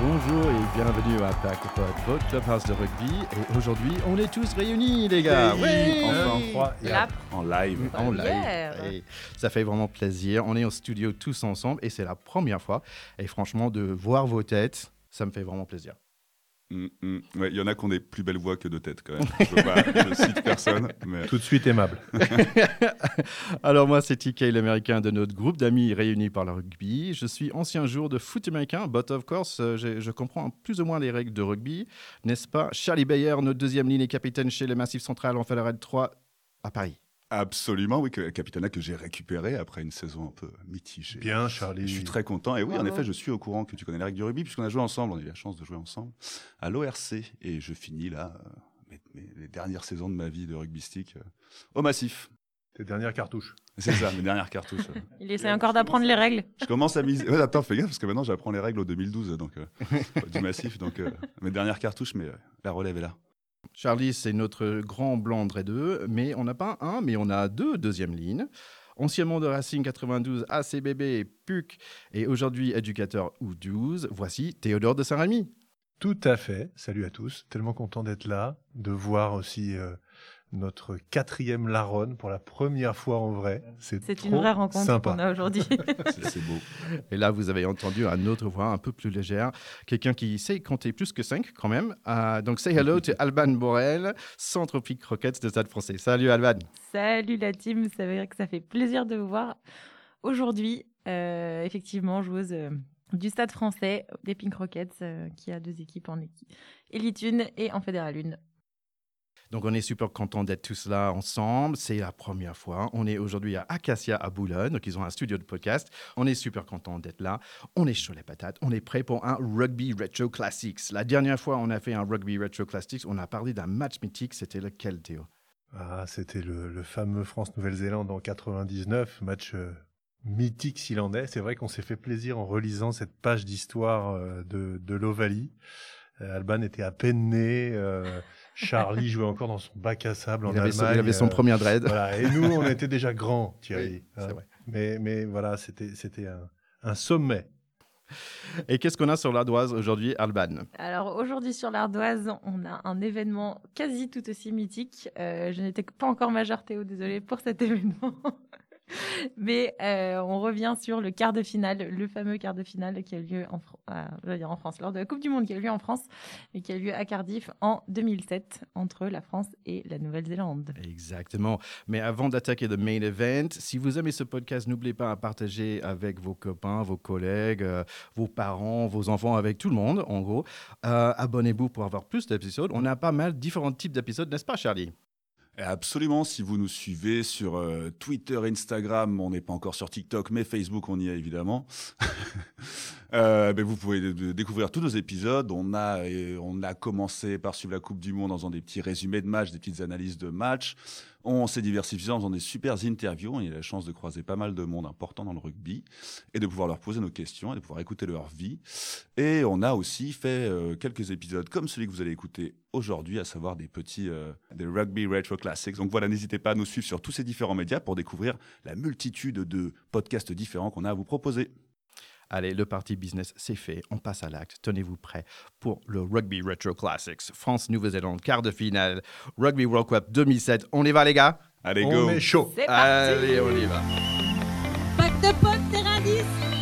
Bonjour et bienvenue à Pack-Pod, votre clubhouse de rugby. Et aujourd'hui, on est tous réunis, les gars. Oui, Enfin, en froid, En live. En live. Yeah. Et ça fait vraiment plaisir. On est au studio tous ensemble et c'est la première fois. Et franchement, de voir vos têtes, ça me fait vraiment plaisir. Ouais, il y en a qui ont des plus belles voix que de têtes quand même. Je cite personne. Mais... Tout de suite aimable. Alors moi, c'est TK, l'américain de notre groupe d'amis réunis par le rugby. Je suis ancien joueur de foot américain, but of course, je comprends plus ou moins les règles de rugby. N'est-ce pas Charlie Bayer, notre deuxième ligne et capitaine chez le Massif Central en Fédéral 3 à Paris. Absolument, oui, Capitana que j'ai récupéré après une saison un peu mitigée. Bien, Charlie. Je suis très content. Et oui, en effet, je suis au courant que tu connais les règles du rugby, puisqu'on a joué ensemble, on a eu la chance de jouer ensemble à l'ORC. Et je finis là les dernières saisons de ma vie de rugbystique au Massif. Tes dernières cartouches. C'est ça, mes dernières cartouches. Il essaie encore d'apprendre les règles. Je commence à miser. Ouais, attends, fais gaffe, parce que maintenant j'apprends les règles au 2012 donc, du Massif. Donc mes dernières cartouches, mais la relève est là. Charlie, c'est notre grand blanc de 2, mais on n'a pas un, mais on a deux deuxièmes lignes. Anciennement de Racing 92, ACBB, PUC et aujourd'hui éducateur U12, voici Théodore de Saint-Rémy. Tout à fait. Salut à tous. Tellement content d'être là, de voir aussi notre 4e Laronne pour la première fois en vrai. C'est une vraie rencontre sympa. qu'on a aujourd'hui. C'est beau. Et là, vous avez entendu une autre voix un peu plus légère, quelqu'un qui sait compter plus que 5 quand même. Donc, say hello to Alban Borel, Centropique Rockets de Stade Français. Salut Alban. Salut la team, c'est vrai que ça fait plaisir de vous voir aujourd'hui. Effectivement, joueuse du Stade Français, des Pink Rockets, qui a 2 équipes en Elite 1 et en Fédéral 1. Donc, on est super content d'être tous là ensemble. C'est la première fois. On est aujourd'hui à Acacia à Boulogne. Donc, ils ont un studio de podcast. On est super content d'être là. On est chaud les patates. On est prêt pour un Rugby Retro Classics. La dernière fois, on a fait un Rugby Retro Classics. On a parlé d'un match mythique. C'était lequel, Théo ? C'était le fameux France-Nouvelle-Zélande en 99, match mythique s'il en est. C'est vrai qu'on s'est fait plaisir en relisant cette page d'histoire de l'Ovalie. Alban était à peine né. Charlie jouait encore dans son bac à sable en Allemagne. Il avait son premier dread. Voilà. Et nous, on était déjà grands, Thierry. Oui, c'est vrai. Mais voilà, c'était un sommet. Et qu'est-ce qu'on a sur l'Ardoise aujourd'hui, Alban ? Alors aujourd'hui sur l'Ardoise, on a un événement quasi tout aussi mythique. Je n'étais pas encore majeure, Théo, désolée pour cet événement. Mais on revient sur le quart de finale, le fameux quart de finale qui a eu lieu en France, lors de la Coupe du Monde qui a eu lieu en France et qui a eu lieu à Cardiff en 2007 entre la France et la Nouvelle-Zélande. Exactement. Mais avant d'attaquer le main event, si vous aimez ce podcast, n'oubliez pas à partager avec vos copains, vos collègues, vos parents, vos enfants, avec tout le monde, en gros. Abonnez-vous pour avoir plus d'épisodes. On a pas mal différents types d'épisodes, n'est-ce pas, Charlie ? Absolument, si vous nous suivez sur Twitter, Instagram, on n'est pas encore sur TikTok, mais Facebook, on y est évidemment. Vous pouvez découvrir tous nos épisodes. On a commencé par suivre la Coupe du Monde en faisant des petits résumés de matchs, des petites analyses de matchs. On s'est diversifié en faisant des super interviews. On a eu la chance de croiser pas mal de monde important dans le rugby et de pouvoir leur poser nos questions et de pouvoir écouter leur vie. Et on a aussi fait quelques épisodes comme celui que vous allez écouter aujourd'hui, à savoir des petits des Rugby Retro Classics. Donc voilà, n'hésitez pas à nous suivre sur tous ces différents médias pour découvrir la multitude de podcasts différents qu'on a à vous proposer. Allez, le party business, c'est fait. On passe à l'acte. Tenez-vous prêts pour le Rugby Retro Classics. France-Nouvelle-Zélande, quart de finale. Rugby World Cup 2007. On y va, les gars ? Allez, go. On est chaud. C'est parti. Allez, on y va. Pack de potes, terrain 10.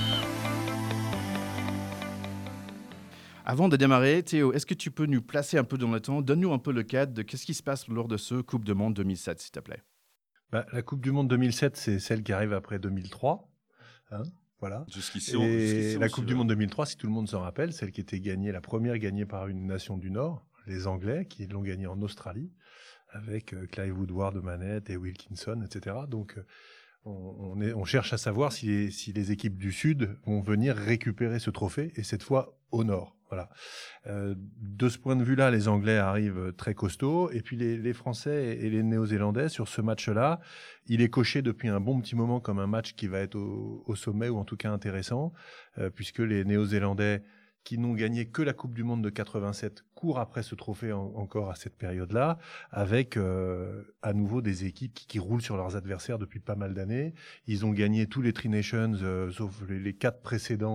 Avant de démarrer, Théo, est-ce que tu peux nous placer un peu dans le temps ? Donne-nous un peu le cadre de qu'est-ce qui se passe lors de ce Coupe du Monde 2007, s'il te plaît. La Coupe du Monde 2007, c'est celle qui arrive après 2003. Voilà. Jusqu'ici, Et la Coupe du Monde 2003, si tout le monde s'en rappelle, celle qui était gagnée, la première gagnée par une nation du Nord, les Anglais, qui l'ont gagnée en Australie, avec Clive Woodward de manette et Wilkinson, etc. Donc, on cherche à savoir si les équipes du Sud vont venir récupérer ce trophée, et cette fois au Nord. Voilà. De ce point de vue-là, les Anglais arrivent très costauds, et puis les Français et les Néo-Zélandais, sur ce match-là, il est coché depuis un bon petit moment comme un match qui va être au sommet, ou en tout cas intéressant, puisque les Néo-Zélandais, qui n'ont gagné que la Coupe du Monde de 87, courent après ce trophée encore à cette période-là, avec à nouveau des équipes qui roulent sur leurs adversaires depuis pas mal d'années. Ils ont gagné tous les Tri Nations, sauf les 4 précédents,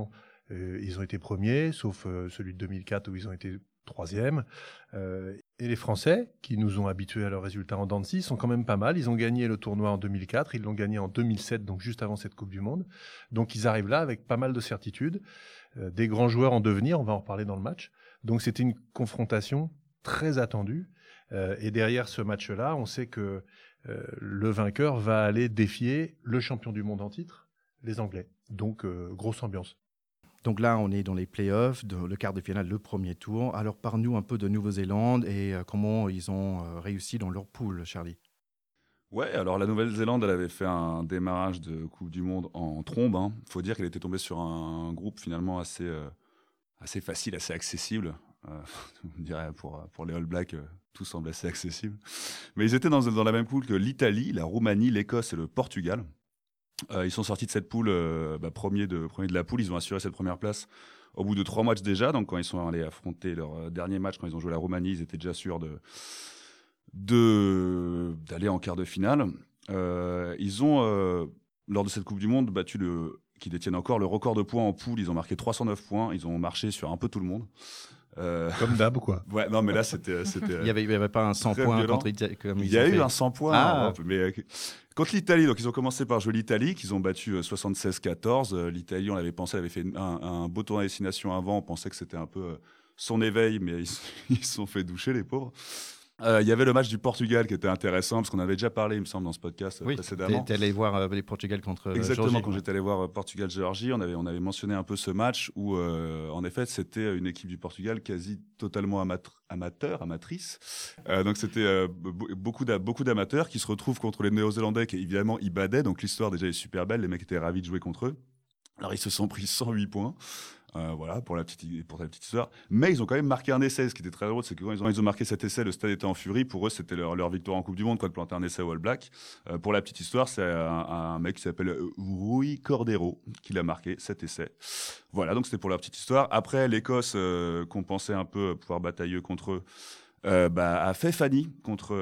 Ils ont été premiers, sauf celui de 2004 où ils ont été troisième. Et les Français, qui nous ont habitués à leurs résultats en dents de scie, sont quand même pas mal. Ils ont gagné le tournoi en 2004, ils l'ont gagné en 2007, donc juste avant cette Coupe du Monde. Donc ils arrivent là avec pas mal de certitudes. Des grands joueurs en devenir, on va en reparler dans le match. Donc c'était une confrontation très attendue. Et derrière ce match-là, on sait que le vainqueur va aller défier le champion du monde en titre, les Anglais. Donc grosse ambiance. Donc là, on est dans les playoffs, le quart de finale, le premier tour. Alors, parle-nous un peu de Nouvelle-Zélande et comment ils ont réussi dans leur poule, Charlie. Ouais, alors la Nouvelle-Zélande, elle avait fait un démarrage de Coupe du Monde en trombe. Il faut dire qu'elle était tombée sur un groupe finalement assez facile, assez accessible. On dirait pour les All Blacks, tout semble assez accessible. Mais ils étaient dans la même poule que l'Italie, la Roumanie, l'Écosse et le Portugal. Ils sont sortis de cette poule premier de la poule. Ils ont assuré cette première place au bout de 3 matchs déjà. Donc quand ils sont allés affronter leur dernier match, quand ils ont joué la Roumanie, ils étaient déjà sûrs d'aller en quart de finale. Ils ont, lors de cette Coupe du Monde, battu qui détiennent encore le record de points en poule. Ils ont marqué 309 points. Ils ont marché sur un peu tout le monde. Comme d'hab, quoi. Ouais, non, mais là, c'était il n'y avait pas un 100 points contre l'Italie. Il y a eu un 100 points, mais contre l'Italie. Donc, ils ont commencé par jouer l'Italie, qu'ils ont battu 76-14. L'Italie, on avait pensé, elle avait fait un beau tournoi à destination avant. On pensait que c'était un peu son éveil, mais ils se sont fait doucher, les pauvres. Il y avait le match du Portugal qui était intéressant, parce qu'on avait déjà parlé, il me semble, dans ce podcast précédemment. Oui, tu es allé voir les Portugal contre Exactement, Géorgie. quand j'étais allé voir Portugal-Géorgie, on avait mentionné un peu ce match où, en effet, c'était une équipe du Portugal quasi totalement amatrice. Donc, c'était beaucoup d'amateurs qui se retrouvent contre les Néo-Zélandais qui, évidemment, ils badaient. Donc, l'histoire, déjà, est super belle. Les mecs étaient ravis de jouer contre eux. Alors, ils se sont pris 108 points. Voilà, pour la petite histoire. Mais ils ont quand même marqué un essai. Ce qui était très drôle, c'est que quand ils ont marqué cet essai, le stade était en furie. Pour eux, c'était leur victoire en Coupe du Monde, de planter un essai au All Black. Pour la petite histoire, c'est un mec qui s'appelle Rui Cordero qui l'a marqué, cet essai. Voilà, donc c'était pour leur petite histoire. Après, l'Écosse, qu'on pensait un peu pouvoir batailler contre eux, a fait Fanny contre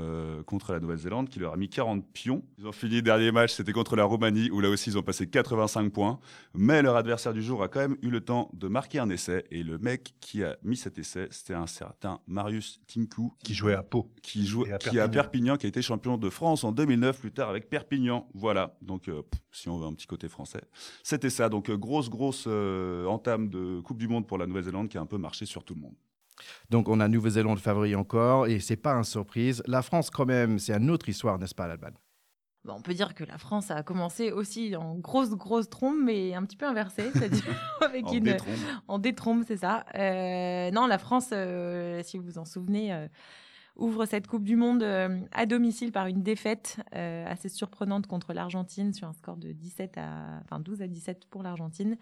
la Nouvelle-Zélande, qui leur a mis 40 pions. Ils ont fini le dernier match, c'était contre la Roumanie, où là aussi ils ont passé 85 points. Mais leur adversaire du jour a quand même eu le temps de marquer un essai. Et le mec qui a mis cet essai, c'était un certain Marius Tinku. Qui jouait à Pau. Qui est à Perpignan, qui a été champion de France en 2009, plus tard avec Perpignan. Voilà, donc si on veut un petit côté français. C'était ça, donc grosse entame de Coupe du Monde pour la Nouvelle-Zélande qui a un peu marché sur tout le monde. Donc, on a Nouvelle-Zélande favori encore, et c'est pas une surprise. La France, quand même, c'est une autre histoire, n'est-ce pas, Alban ? On peut dire que la France a commencé aussi en grosse trombe, mais un petit peu inversée, c'est-à-dire avec en détrombe, c'est ça. Non, la France, si vous vous en souvenez, ouvre cette Coupe du Monde à domicile par une défaite assez surprenante contre l'Argentine sur un score de 12 à 17 pour l'Argentine.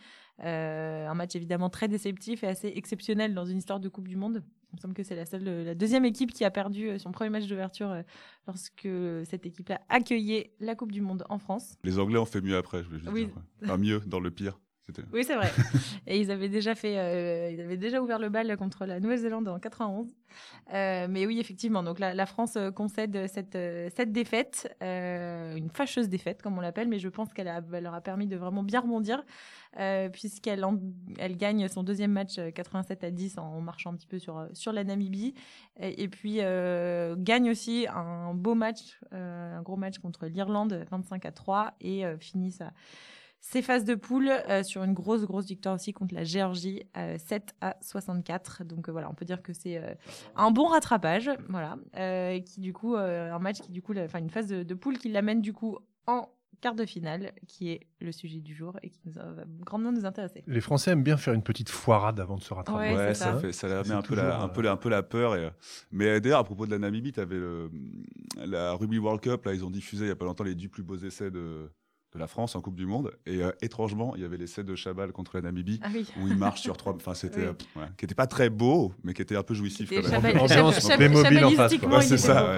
Un match évidemment très déceptif et assez exceptionnel dans une histoire de Coupe du Monde. Il me semble que c'est la deuxième équipe qui a perdu son premier match d'ouverture lorsque cette équipe-là accueillait la Coupe du Monde en France. Les Anglais ont fait mieux après, je vais juste dire. Enfin, mieux, dans le pire. Oui, c'est vrai. Et ils avaient déjà ouvert le bal contre la Nouvelle-Zélande en 91. Mais oui, effectivement. Donc la France concède cette défaite, une fâcheuse défaite, comme on l'appelle, mais je pense qu'elle leur a permis de vraiment bien rebondir, puisqu'elle gagne son deuxième match 87-10 en marchant un petit peu sur la Namibie. Et puis gagne aussi un beau match, un gros match contre l'Irlande 25-3 et finit ses phases de poule sur une grosse victoire aussi contre la Géorgie 7-64. Donc voilà, on peut dire que c'est un bon rattrapage, voilà, qui du coup un match qui du coup une phase de poule qui l'amène du coup en quart de finale, qui est le sujet du jour et qui va grandement nous intéresser. Les Français aiment bien faire une petite foirade avant de se rattraper. Ouais, ça leur met un peu la peur. Mais d'ailleurs, à propos de la Namibie, tu avais la Rugby World Cup, là, ils ont diffusé il n'y a pas longtemps les 10 plus beaux essais de la France en Coupe du Monde, et étrangement il y avait l'essai de Chabal contre la Namibie, où il marche sur 3, enfin c'était qui était pas très beau mais qui était un peu jouissif quand même. Ambiance Playmobil en face, quoi. C'est ça.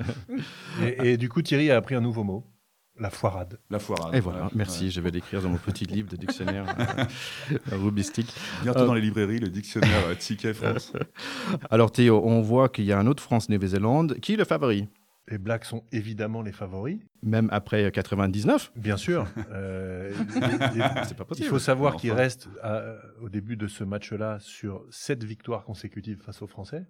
Et du coup Thierry a appris un nouveau mot, la foirade. Et voilà, merci, je vais l'écrire dans mon petit livre de dictionnaire rugbyistique. Bientôt dans les librairies, le dictionnaire Ticket France. Alors Théo, on voit qu'il y a un autre France-Nouvelle-Zélande. Qui est le favori ? Les Blacks sont évidemment les favoris. Même après 99. Bien sûr. C'est pas possible. Il faut savoir Enfin. qu'ils restent au début de ce match-là sur 7 victoires consécutives face aux Français.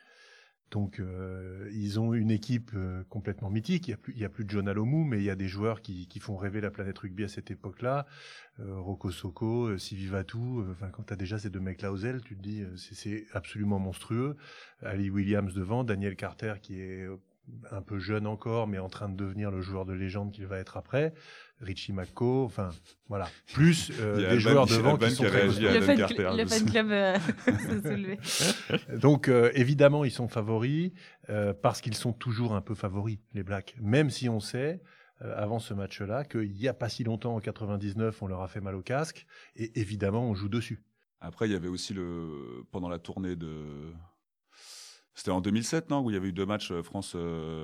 Donc, ils ont une équipe complètement mythique. Il y a plus de John Alomou, mais il y a des joueurs qui font rêver la planète rugby à cette époque-là. Rocco Socco, Sivi Vatou. Quand tu as déjà ces deux mecs-là aux ailes, tu te dis c'est absolument monstrueux. Ali Williams devant, Daniel Carter qui est un peu jeune encore, mais en train de devenir le joueur de légende qu'il va être après. Richie McCaw, enfin, voilà. Plus des joueurs devant qui sont très réagi à Le Adam fan, Carter. le fan club s'est soulevé. Donc, évidemment, ils sont favoris parce qu'ils sont toujours un peu favoris, les Blacks. Même si on sait, avant ce match-là, qu'il n'y a pas si longtemps, en 99, on leur a fait mal au casque. Et évidemment, on joue dessus. Après, il y avait aussi pendant la tournée de... C'était en 2007, non, où il y avait eu 2 matchs France,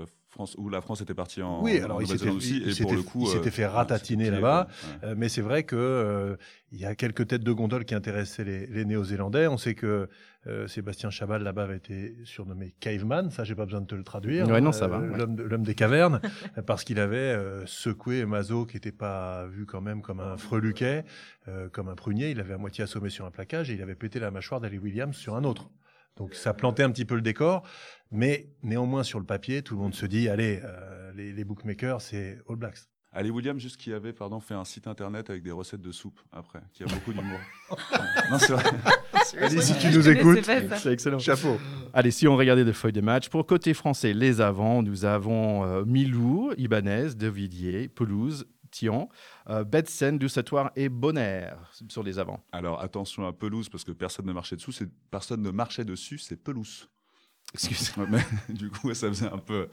où la France était partie en Oui, alors Nouvelle-Zélande aussi. Et pour le coup, il s'était fait ratatiner c'était là-bas. ouais. Mais c'est vrai que il y a quelques têtes de gondole qui intéressaient les Néo-Zélandais. On sait que Sébastien Chabal là-bas avait été surnommé Caveman. Ça, j'ai pas besoin de te le traduire. Ouais, non, ça va. Ouais. L'homme des cavernes, parce qu'il avait secoué Mazo, qui n'était pas vu quand même comme un freluquet, comme un prunier. Il avait à moitié assommé sur un plaquage et il avait pété la mâchoire d'Ali Williams sur un autre. Donc ça plantait un petit peu le décor, mais néanmoins sur le papier, tout le monde se dit, allez, les bookmakers, c'est All Blacks. Ali Williams, juste qui avait fait un site internet avec des recettes de soupe après, qui a beaucoup d'humour. Non, c'est vrai. Allez, si tu nous Je écoutes, connaissais pas ça. C'est excellent. chapeau. Allez, si on regardait des feuilles de match, pour côté français, les avants, nous avons Milou, Ibanez, De Villiers, Pelouse, Thion, Betsen, Dussatoire et Bonner sur les avants. Alors attention à pelouse, parce que personne ne marchait dessus, c'est pelouse. Excusez-moi. Ouais, mais du coup, ça faisait un peu...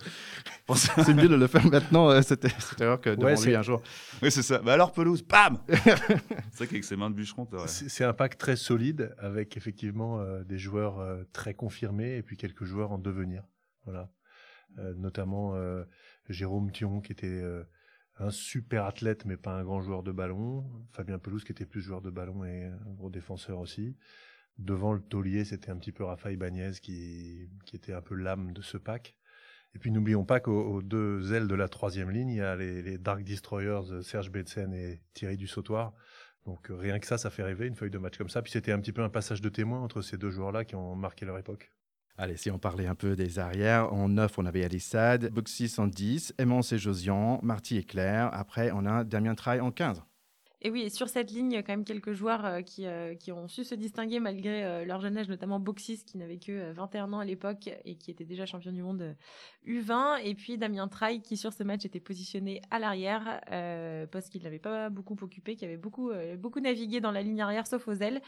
C'est mieux de le faire maintenant, cette erreur, que devant lui un jour. Oui, c'est ça. Bah alors pelouse, bam. C'est vrai qu'avec ses mains de bûcheron, t'aurais... C'est un pack très solide, avec effectivement des joueurs très confirmés et puis quelques joueurs en devenir. Voilà. Notamment Jérôme Thion, qui était... un super athlète, mais pas un grand joueur de ballon. Fabien Pelouse, qui était plus joueur de ballon et un gros défenseur aussi. Devant le taulier, c'était un petit peu Rafa Ibanez qui était un peu l'âme de ce pack. Et puis n'oublions pas qu'aux 2 ailes de la 3e ligne, il y a les Dark Destroyers, Serge Betsen et Thierry Dussautoir. Donc rien que ça fait rêver, une feuille de match comme ça. Puis c'était un petit peu un passage de témoin entre ces 2 joueurs-là qui ont marqué leur époque. Allez, si on parlait un peu des arrières, en 9, on avait Alissad, Boxis en 10, Emmons et Josian, Marty et Claire. Après, on a Damien Traille en 15. Et oui, et sur cette ligne, il y a quand même quelques joueurs qui ont su se distinguer malgré leur jeune âge, notamment Boxis, qui n'avait que 21 ans à l'époque et qui était déjà champion du monde U20. Et puis Damien Traille, qui sur ce match était positionné à l'arrière, parce qu'il n'avait pas beaucoup occupé, qui avait beaucoup navigué dans la ligne arrière, sauf aux ailes,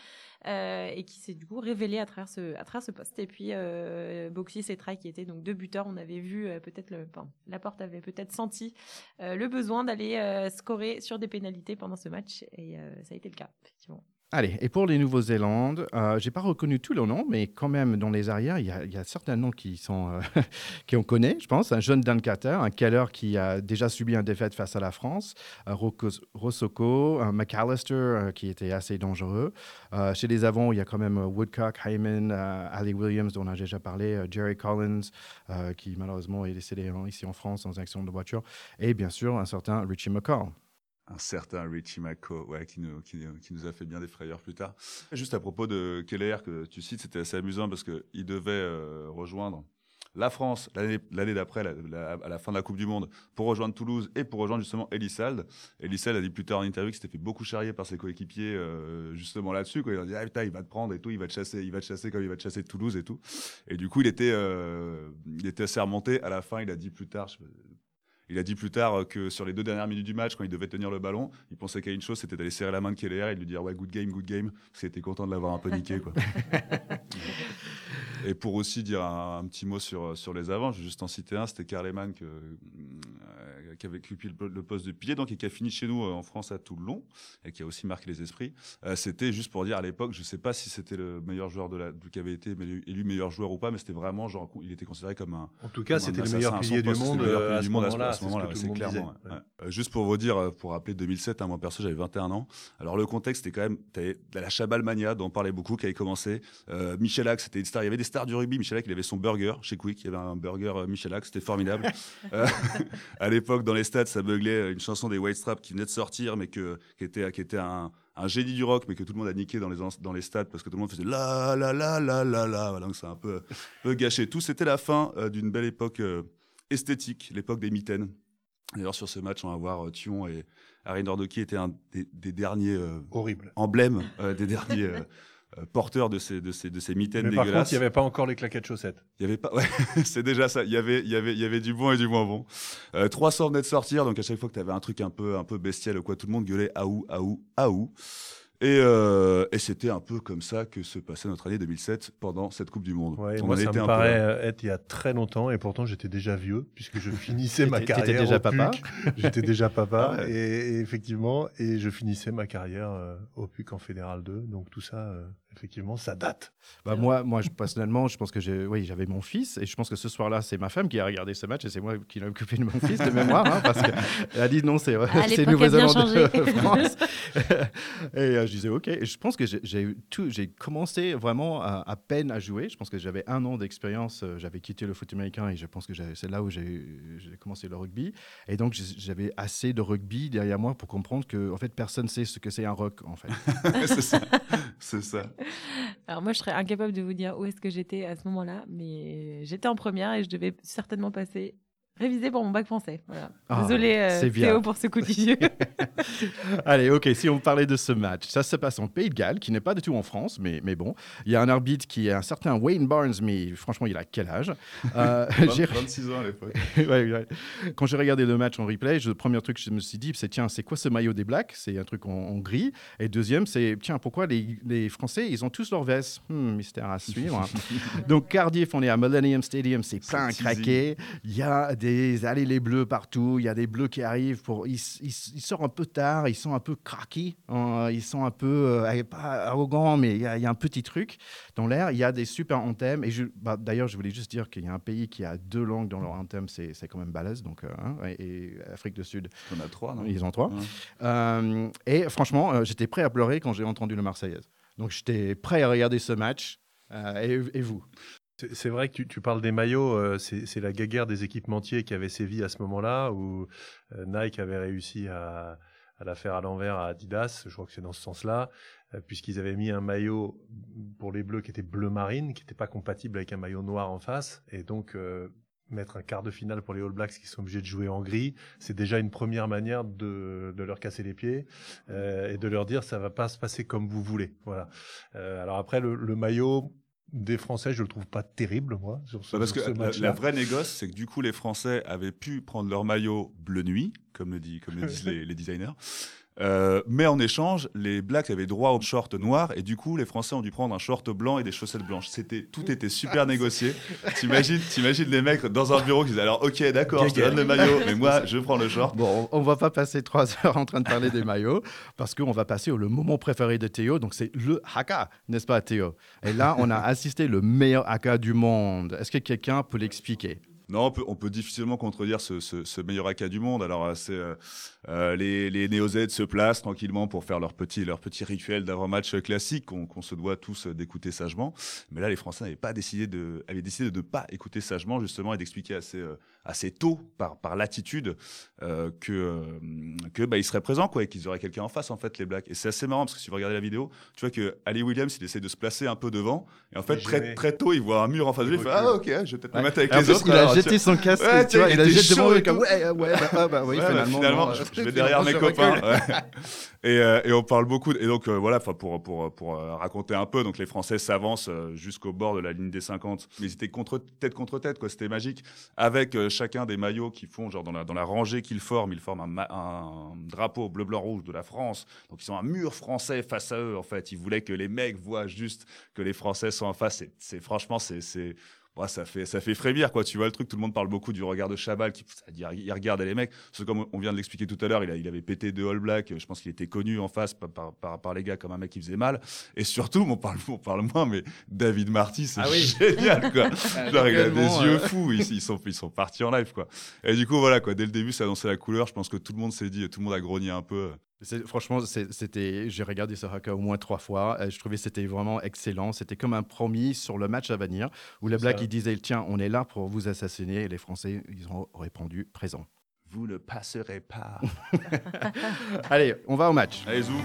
et qui s'est du coup révélé à travers ce poste. Et puis Boxis et Traille, qui étaient donc 2 buteurs, on avait vu Laporte avait peut-être senti le besoin d'aller scorer sur des pénalités pendant ce match. Et ça a été le cas, effectivement. Allez, et pour les Nouvelle-Zélande, je n'ai pas reconnu tous leurs noms, mais quand même, dans les arrières, il y a certains noms qui sont qu'on connaît, je pense. Un jeune Dan Carter, un Keller qui a déjà subi une défaite face à la France, Rossoko, un McAllister qui était assez dangereux. Chez les avants, il y a quand même Woodcock, Hyman, Ali Williams, dont on a déjà parlé, Jerry Collins, qui malheureusement est décédé ici en France dans un accident de voiture, et bien sûr, un certain Richie McCall. Un certain Richie McCaw, ouais, qui nous a fait bien des frayeurs plus tard. Juste à propos de Keller, que tu cites, c'était assez amusant parce qu'il devait rejoindre la France l'année d'après, à la fin de la Coupe du Monde, pour rejoindre Toulouse et pour rejoindre justement Elissalde. Elissalde a dit plus tard en interview qu'il s'était fait beaucoup charrier par ses coéquipiers justement là-dessus. Quoi. Il a dit, putain, il va te prendre et tout, il va te chasser comme il va te chasser de Toulouse et tout. Et du coup, il était assez remonté. À la fin, il a dit plus tard... Il a dit plus tard que sur les 2 dernières minutes du match, quand il devait tenir le ballon, il pensait qu'à une chose, c'était d'aller serrer la main de Keller et de lui dire « Ouais, good game », parce qu'il était content de l'avoir un peu niqué. Quoi. Et pour aussi dire un petit mot sur les avants, je vais juste en citer un, c'était Karl Lehmann qui avait occupé le poste de pilier, donc, et qui a fini chez nous en France à Toulon, et qui a aussi marqué les esprits. C'était juste pour dire, à l'époque, je ne sais pas si c'était le meilleur joueur qui avait été élu meilleur joueur ou pas, mais c'était vraiment, genre, il était considéré comme un... En tout cas, c'était le meilleur pilier du monde à ce moment-là. C'est clairement. Ouais. Juste pour vous dire, pour rappeler 2007, moi perso j'avais 21 ans. Alors le contexte c'était quand même, t'avais la Chabalmania dont on parlait beaucoup qui avait commencé. Michelak, c'était une star. Il y avait des stars du rugby. Michelak, il avait son burger chez Quick. Il y avait un burger Michelak, c'était formidable. À l'époque, dans les stades, ça beuglait une chanson des White Stripes qui venait de sortir, mais qui était un génie du rock, mais que tout le monde a niqué dans les stades parce que tout le monde faisait la la la la la la. Voilà, donc c'est un peu gâché. Tout, c'était la fin d'une belle époque esthétique, l'époque des mitaines. D'ailleurs, sur ce match, on va voir Thion et Harry Nordo qui était un des derniers emblèmes, des derniers porteurs de ces mitaines Mais dégueulasses. par contre, il n'y avait pas encore les claquettes chaussettes. Il y avait pas, ouais, c'est déjà ça. Il y avait du bon et du moins bon. 300 venaient de sortir, donc à chaque fois que tu avais un truc un peu bestial ou quoi, tout le monde gueulait aou, aou, aou. Et c'était un peu comme ça que se passait notre année 2007 pendant cette Coupe du Monde. Ouais, moi, ça me paraît être il y a très longtemps, et pourtant j'étais déjà vieux, puisque je finissais ma carrière. T'étais déjà papa. J'étais déjà papa, ouais. et effectivement, et je finissais ma carrière au PUC en Fédéral 2, donc tout ça, effectivement, ça date. Bah moi personnellement, je pense que j'avais mon fils, et je pense que ce soir-là, c'est ma femme qui a regardé ce match, et c'est moi qui l'ai occupé de mon fils de mémoire, parce qu'elle a dit non, c'est Nouvelle-Zélande de France. Et je disais ok, et je pense que j'ai commencé vraiment à peine à jouer. Je pense que j'avais 1 an d'expérience, j'avais quitté le foot américain, et je pense que c'est là où j'ai commencé le rugby, et donc j'avais assez de rugby derrière moi pour comprendre que en fait personne sait ce que c'est un rock en fait. c'est ça. Alors moi, je serais incapable de vous dire où est-ce que j'étais à ce moment-là, mais j'étais en première et je devais certainement réviser pour mon bac français. Voilà. Désolée Théo pour ce coup de vieux. Allez, ok, si on parlait de ce match, ça se passe en Pays de Galles, qui n'est pas du tout en France, mais bon. Il y a un arbitre qui est un certain Wayne Barnes, mais franchement, il a quel âge 26 ans à l'époque. Ouais. Quand j'ai regardé le match en replay, le premier truc que je me suis dit, c'est tiens, c'est quoi ce maillot des Blacks? C'est un truc en gris. Et deuxième, c'est tiens, pourquoi les Français, ils ont tous leur veste? Mystère à suivre. Donc Cardiff, on est à Millennium Stadium, c'est plein à craquer. Il y a des allées les bleus partout, il y a des bleus qui arrivent, ils sortent un peu tard, ils sont un peu craqués, ils sont un peu, pas arrogants, mais il y a un petit truc dans l'air, il y a des super anthems, et d'ailleurs je voulais juste dire qu'il y a un pays qui a 2 langues dans leur anthem, c'est quand même balèze, donc, et Afrique du Sud. On a 3, non? Ils ont 3. Ouais. Et franchement, j'étais prêt à pleurer quand j'ai entendu le Marseillaise. Donc j'étais prêt à regarder ce match, et vous? C'est vrai que tu parles des maillots, c'est la guéguerre des équipementiers qui avait sévi à ce moment-là, où Nike avait réussi à la faire à l'envers à Adidas, je crois que c'est dans ce sens-là, puisqu'ils avaient mis un maillot pour les bleus qui était bleu marine, qui n'était pas compatible avec un maillot noir en face, et donc mettre un quart de finale pour les All Blacks qui sont obligés de jouer en gris, c'est déjà une première manière de leur casser les pieds et de leur dire ça va pas se passer comme vous voulez. Voilà. Alors après, le maillot des Français, je le trouve pas terrible, moi, sur ce parce que match-là. la vraie négoce, c'est que du coup, les Français avaient pu prendre leur maillot bleu nuit, comme le disent les designers. Mais en échange, les Blacks avaient droit au short noir, et du coup, les Français ont dû prendre un short blanc et des chaussettes blanches. Tout était super négocié. T'imagines les mecs dans un bureau qui disaient alors, ok, d'accord, je te donne le maillot, mais moi, je prends le short. Bon, on va pas passer 3 heures en train de parler des maillots, parce qu'on va passer le moment préféré de Théo, donc c'est le haka, n'est-ce pas Théo? Et là, on a assisté le meilleur haka du monde. Est-ce que quelqu'un peut l'expliquer? Non, on peut difficilement contredire ce meilleur haka du monde. Alors, les Néo-Z se placent tranquillement pour faire leur petit rituel d'avant-match classique qu'on se doit tous d'écouter sagement. Mais là, les Français avaient décidé de ne pas écouter sagement, justement, et d'expliquer assez tôt, par l'attitude, que ils seraient présents, quoi, et qu'ils auraient quelqu'un en face, en fait, les Blacks. Et c'est assez marrant, parce que si vous regardez la vidéo, tu vois que Ali Williams, il essaie de se placer un peu devant, et en fait, très tôt, il voit un mur en face de lui, il fait « Ah, ok, je vais peut-être me mettre avec les autres. » Il a jeté son casque, tu vois, il a jeté devant lui comme oui, finalement, je vais derrière mes copains. Ouais. Et on parle beaucoup. Et donc, voilà, pour raconter un peu, donc les Français s'avancent jusqu'au bord de la ligne des 50. Mais ils étaient tête contre tête, quoi. C'était magique. Avec chacun des maillots qu'ils font, genre dans la rangée qu'ils forment, ils forment un drapeau bleu, blanc, rouge de la France. Donc, ils ont un mur français face à eux, en fait. Ils voulaient que les mecs voient juste que les Français sont en face. Franchement, Ouais, ça fait frémir, quoi. Tu vois le truc, tout le monde parle beaucoup du regard de Chabal, il regardait les mecs. Parce que comme on vient de l'expliquer tout à l'heure, il avait pété 2 All Blacks. Je pense qu'il était connu en face par les gars comme un mec qui faisait mal. Et surtout, on parle moins, mais David Marty, c'est génial, quoi. Genre, il a des yeux fous. Ils sont partis en live, quoi. Et du coup, voilà, quoi. Dès le début, ça annonçait la couleur. Je pense que tout le monde s'est dit, tout le monde a grogné un peu. Franchement, j'ai regardé ce haka au moins 3 fois. Je trouvais que c'était vraiment excellent. C'était comme un promis sur le match à venir où les Blacks ils disaient tiens, on est là pour vous assassiner. Et les Français, ils ont répondu présent. Vous ne passerez pas. Allez, on va au match. Allez, zou.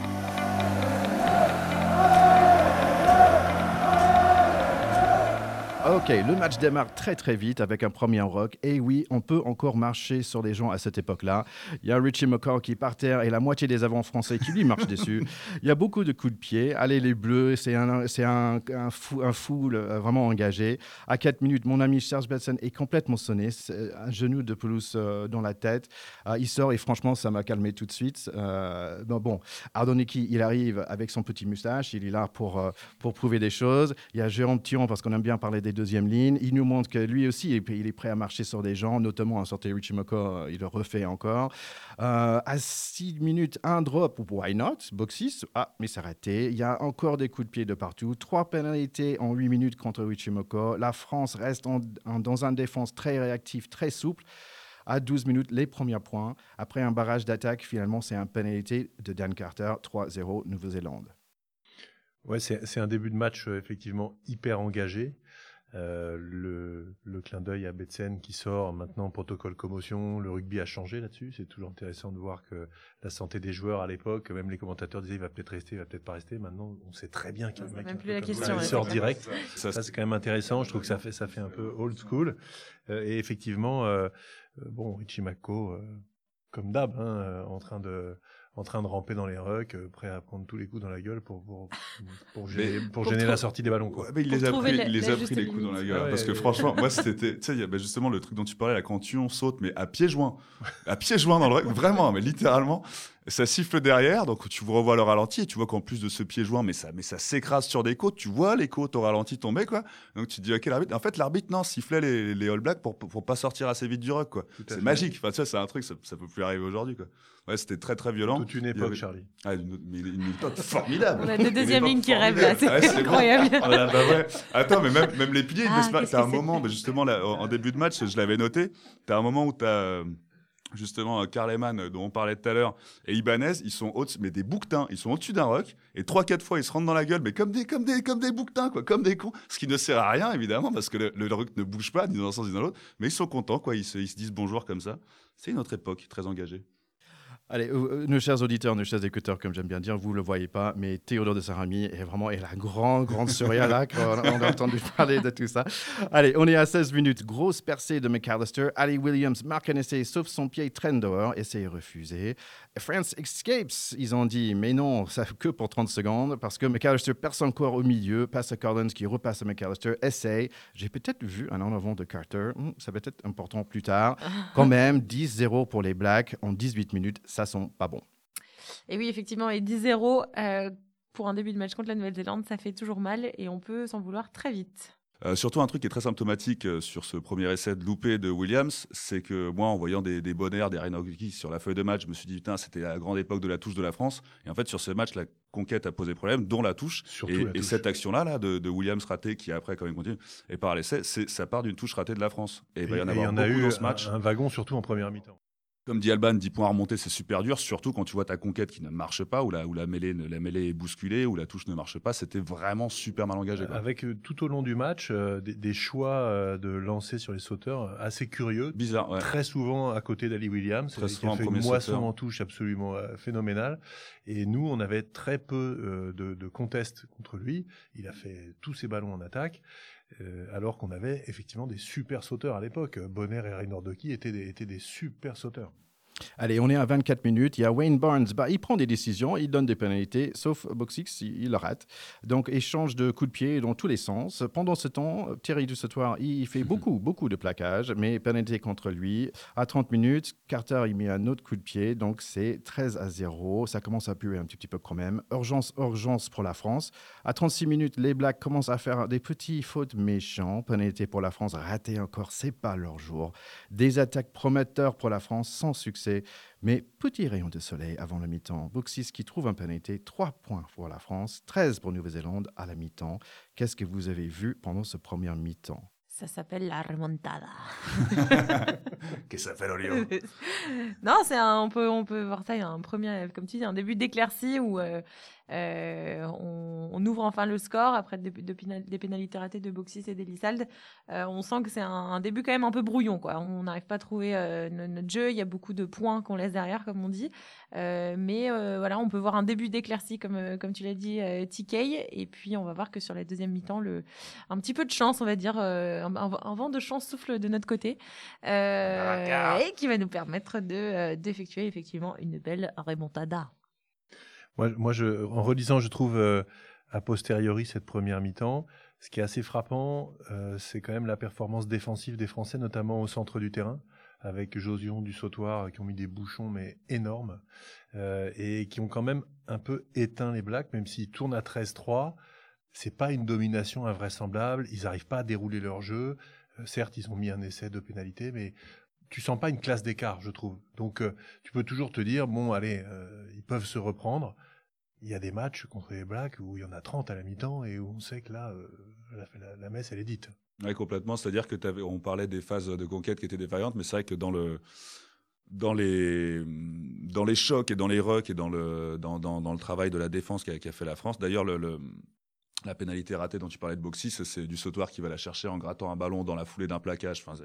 Ok, le match démarre très très vite avec un premier rock. Et oui, on peut encore marcher sur les gens à cette époque-là. Il y a Richie McCaw qui est par terre et la moitié des avants français qui lui marchent dessus. Il y a beaucoup de coups de pied. Allez les Bleus, c'est un fou vraiment engagé. À 4 minutes, mon ami Serge Betsen est complètement sonné. C'est un genou de pelouse dans la tête. Il sort et franchement, ça m'a calmé tout de suite. Bon, Ardoniki, il arrive avec son petit moustache. Il est là pour prouver des choses. Il y a Jérôme Thiron parce qu'on aime bien parler des deuxième ligne. Il nous montre que lui aussi, il est prêt à marcher sur des gens, notamment à sortir Richie McCaw, il le refait encore. À 6 minutes, un drop, why not? Box 6, mais c'est raté. Il y a encore des coups de pied de partout. 3 pénalités en 8 minutes contre Richie McCaw. La France reste dans une défense très réactive, très souple. À 12 minutes, les premiers points. Après un barrage d'attaque, finalement, c'est une pénalité de Dan Carter, 3-0, Nouvelle-Zélande. Ouais, c'est un début de match effectivement hyper engagé. Le clin d'œil à Betsen qui sort maintenant, protocole commotion, le rugby a changé là-dessus. C'est toujours intéressant de voir que la santé des joueurs à l'époque, même les commentateurs disaient il va peut-être rester, il va peut-être pas rester. Maintenant, on sait très bien qu'il même plus la question. Il sort direct. Ça, c'est quand même intéressant. Je trouve que ça fait un peu old school. Et effectivement, Richie McCaw, comme d'hab, en train de ramper dans les rucks, prêt à prendre tous les coups dans la gueule pour gêner la sortie des ballons, quoi. Ouais, mais il les a pris les coups dans la gueule. Parce que franchement, moi, c'était, tu sais, il y a justement le truc dont tu parlais, là, quand on saute, mais à pieds joints dans le ruck, vraiment, mais littéralement, ça siffle derrière, donc tu revois le ralenti, et tu vois qu'en plus de ce pied joint, mais ça s'écrase sur des côtes, tu vois les côtes au ralenti tomber, quoi. Donc tu te dis, ok, l'arbitre, en fait, l'arbitre, non, sifflait les All Blacks pour pas sortir assez vite du ruck, quoi. C'est magique. Enfin, tu sais, c'est un truc, ça peut plus arriver aujourd'hui, quoi. Ouais, c'était très très violent. Toute une époque, Charlie. Ah, une époque formidable. On a des deuxième lignes qui rêvent là, c'est incroyable. Bon. Ouais. Attends, mais même les piliers, t'as un moment, justement, là, en début de match, je l'avais noté, t'as un moment où t'as justement Karl Ehmann, dont on parlait tout à l'heure, et Ibanez, ils sont mais des bouquetins, ils sont au-dessus d'un rock, et 3-4 fois ils se rentrent dans la gueule, mais comme des bouquetins, quoi, comme des cons, ce qui ne sert à rien, évidemment, parce que le rock ne bouge pas, ni dans un sens ni dans l'autre, mais ils sont contents, quoi, ils se disent bonjour comme ça. C'est une autre époque, très engagée. Allez, nos chers auditeurs, nos chers écouteurs, comme j'aime bien dire, vous ne le voyez pas, mais Théodore de Saint-Remy est la grande sourire là, quand on a entendu parler de tout ça. Allez, on est à 16 minutes. Grosse percée de McAllister. Ali Williams marque un essai, sauf son pied, traîne dehors. Essai refusé. France escapes, ils ont dit, mais non, ça que pour 30 secondes, parce que McAllister perce encore au milieu, passe à Collins qui repasse à McAllister, essaye. J'ai peut-être vu un en avant de Carter, ça va être important plus tard. Quand même, 10-0 pour les Blacks en 18 minutes, ça sent pas bon. Et oui, effectivement, et 10-0 pour un début de match contre la Nouvelle-Zélande, ça fait toujours mal et on peut s'en vouloir très vite. Surtout un truc qui est très symptomatique sur ce premier essai de loupé de Williams, c'est que moi, en voyant des bonheurs, des Reinoggi sur la feuille de match, je me suis dit, putain, c'était la grande époque de la touche de la France. Et en fait, sur ce match, la conquête a posé problème, dont la touche. Et cette action-là de Williams ratée, qui après, quand même continue, et par l'essai, ça part d'une touche ratée de la France. Et il va y en avoir beaucoup dans ce match. Un wagon, surtout en première mi-temps. Comme dit Alban, 10 points à remonter, c'est super dur, surtout quand tu vois ta conquête qui ne marche pas, où la mêlée est bousculée, où la touche ne marche pas. C'était vraiment super mal engagé, quoi. Avec tout au long du match, des choix de lancer sur les sauteurs assez curieux. Bizarre, ouais. Très souvent à côté d'Ali Williams, qui a fait une moisson en touche absolument phénoménale. Et nous, on avait très peu de contest contre lui. Il a fait tous ses ballons en attaque. Alors qu'on avait effectivement des super sauteurs à l'époque. Bonner et Reinhard Doki étaient des super sauteurs. Allez, on est à 24 minutes. Il y a Wayne Barnes. Il prend des décisions, il donne des pénalités, sauf Box X, il le rate. Donc, échange de coups de pied dans tous les sens. Pendant ce temps, Thierry Dusautoir, il fait beaucoup de plaquages, mais pénalité contre lui. À 30 minutes, Carter, il met un autre coup de pied. Donc, c'est 13-0. Ça commence à puer un petit peu quand même. Urgence pour la France. À 36 minutes, les Blacks commencent à faire des petits fautes méchants. Pénalité pour la France, raté encore, c'est pas leur jour. Des attaques prometteurs pour la France, sans succès. Mais petit rayon de soleil avant la mi-temps. Boxis qui trouve un pénalité, 3 points pour la France, 13 pour Nouvelle-Zélande à la mi-temps. Qu'est-ce que vous avez vu pendant ce premier mi-temps? Ça s'appelle la remontada. Qu'est-ce que ça fait, Olio? Non, on peut voir ça, il y a un premier, comme tu dis, un début d'éclaircie où on ouvre enfin le score après des pénalités ratées de Boxis et d'Elissalde. On sent que c'est un début quand même un peu brouillon, quoi. On n'arrive pas à trouver notre jeu. Il y a beaucoup de points qu'on laisse derrière, comme on dit. Mais voilà, on peut voir un début d'éclaircie, comme tu l'as dit, TK. Et puis, on va voir que sur la deuxième mi-temps, un petit peu de chance, on va dire, un vent de chance souffle de notre côté. Et qui va nous permettre d'effectuer effectivement une belle remontada. Moi, en relisant, je trouve a posteriori cette première mi-temps, ce qui est assez frappant, c'est quand même la performance défensive des Français, notamment au centre du terrain, avec Josion, Dusautoir, qui ont mis des bouchons mais énormes, et qui ont quand même un peu éteint les Blacks, même s'ils tournent à 13-3. C'est pas une domination invraisemblable, ils n'arrivent pas à dérouler leur jeu. Certes, ils ont mis un essai de pénalité, mais tu sens pas une classe d'écart, je trouve. Donc, tu peux toujours te dire, bon, allez, ils peuvent se reprendre. Il y a des matchs contre les Blacks où il y en a 30 à la mi-temps et où on sait que là, la messe, elle est dite. Oui, complètement. C'est-à-dire que on parlait des phases de conquête qui étaient défaillantes, mais c'est vrai que dans les chocs et dans les rucks et dans le travail de la défense qu'a fait la France, d'ailleurs, la pénalité ratée dont tu parlais de Boxis, c'est Dusautoir qui va la chercher en grattant un ballon dans la foulée d'un plaquage. Enfin,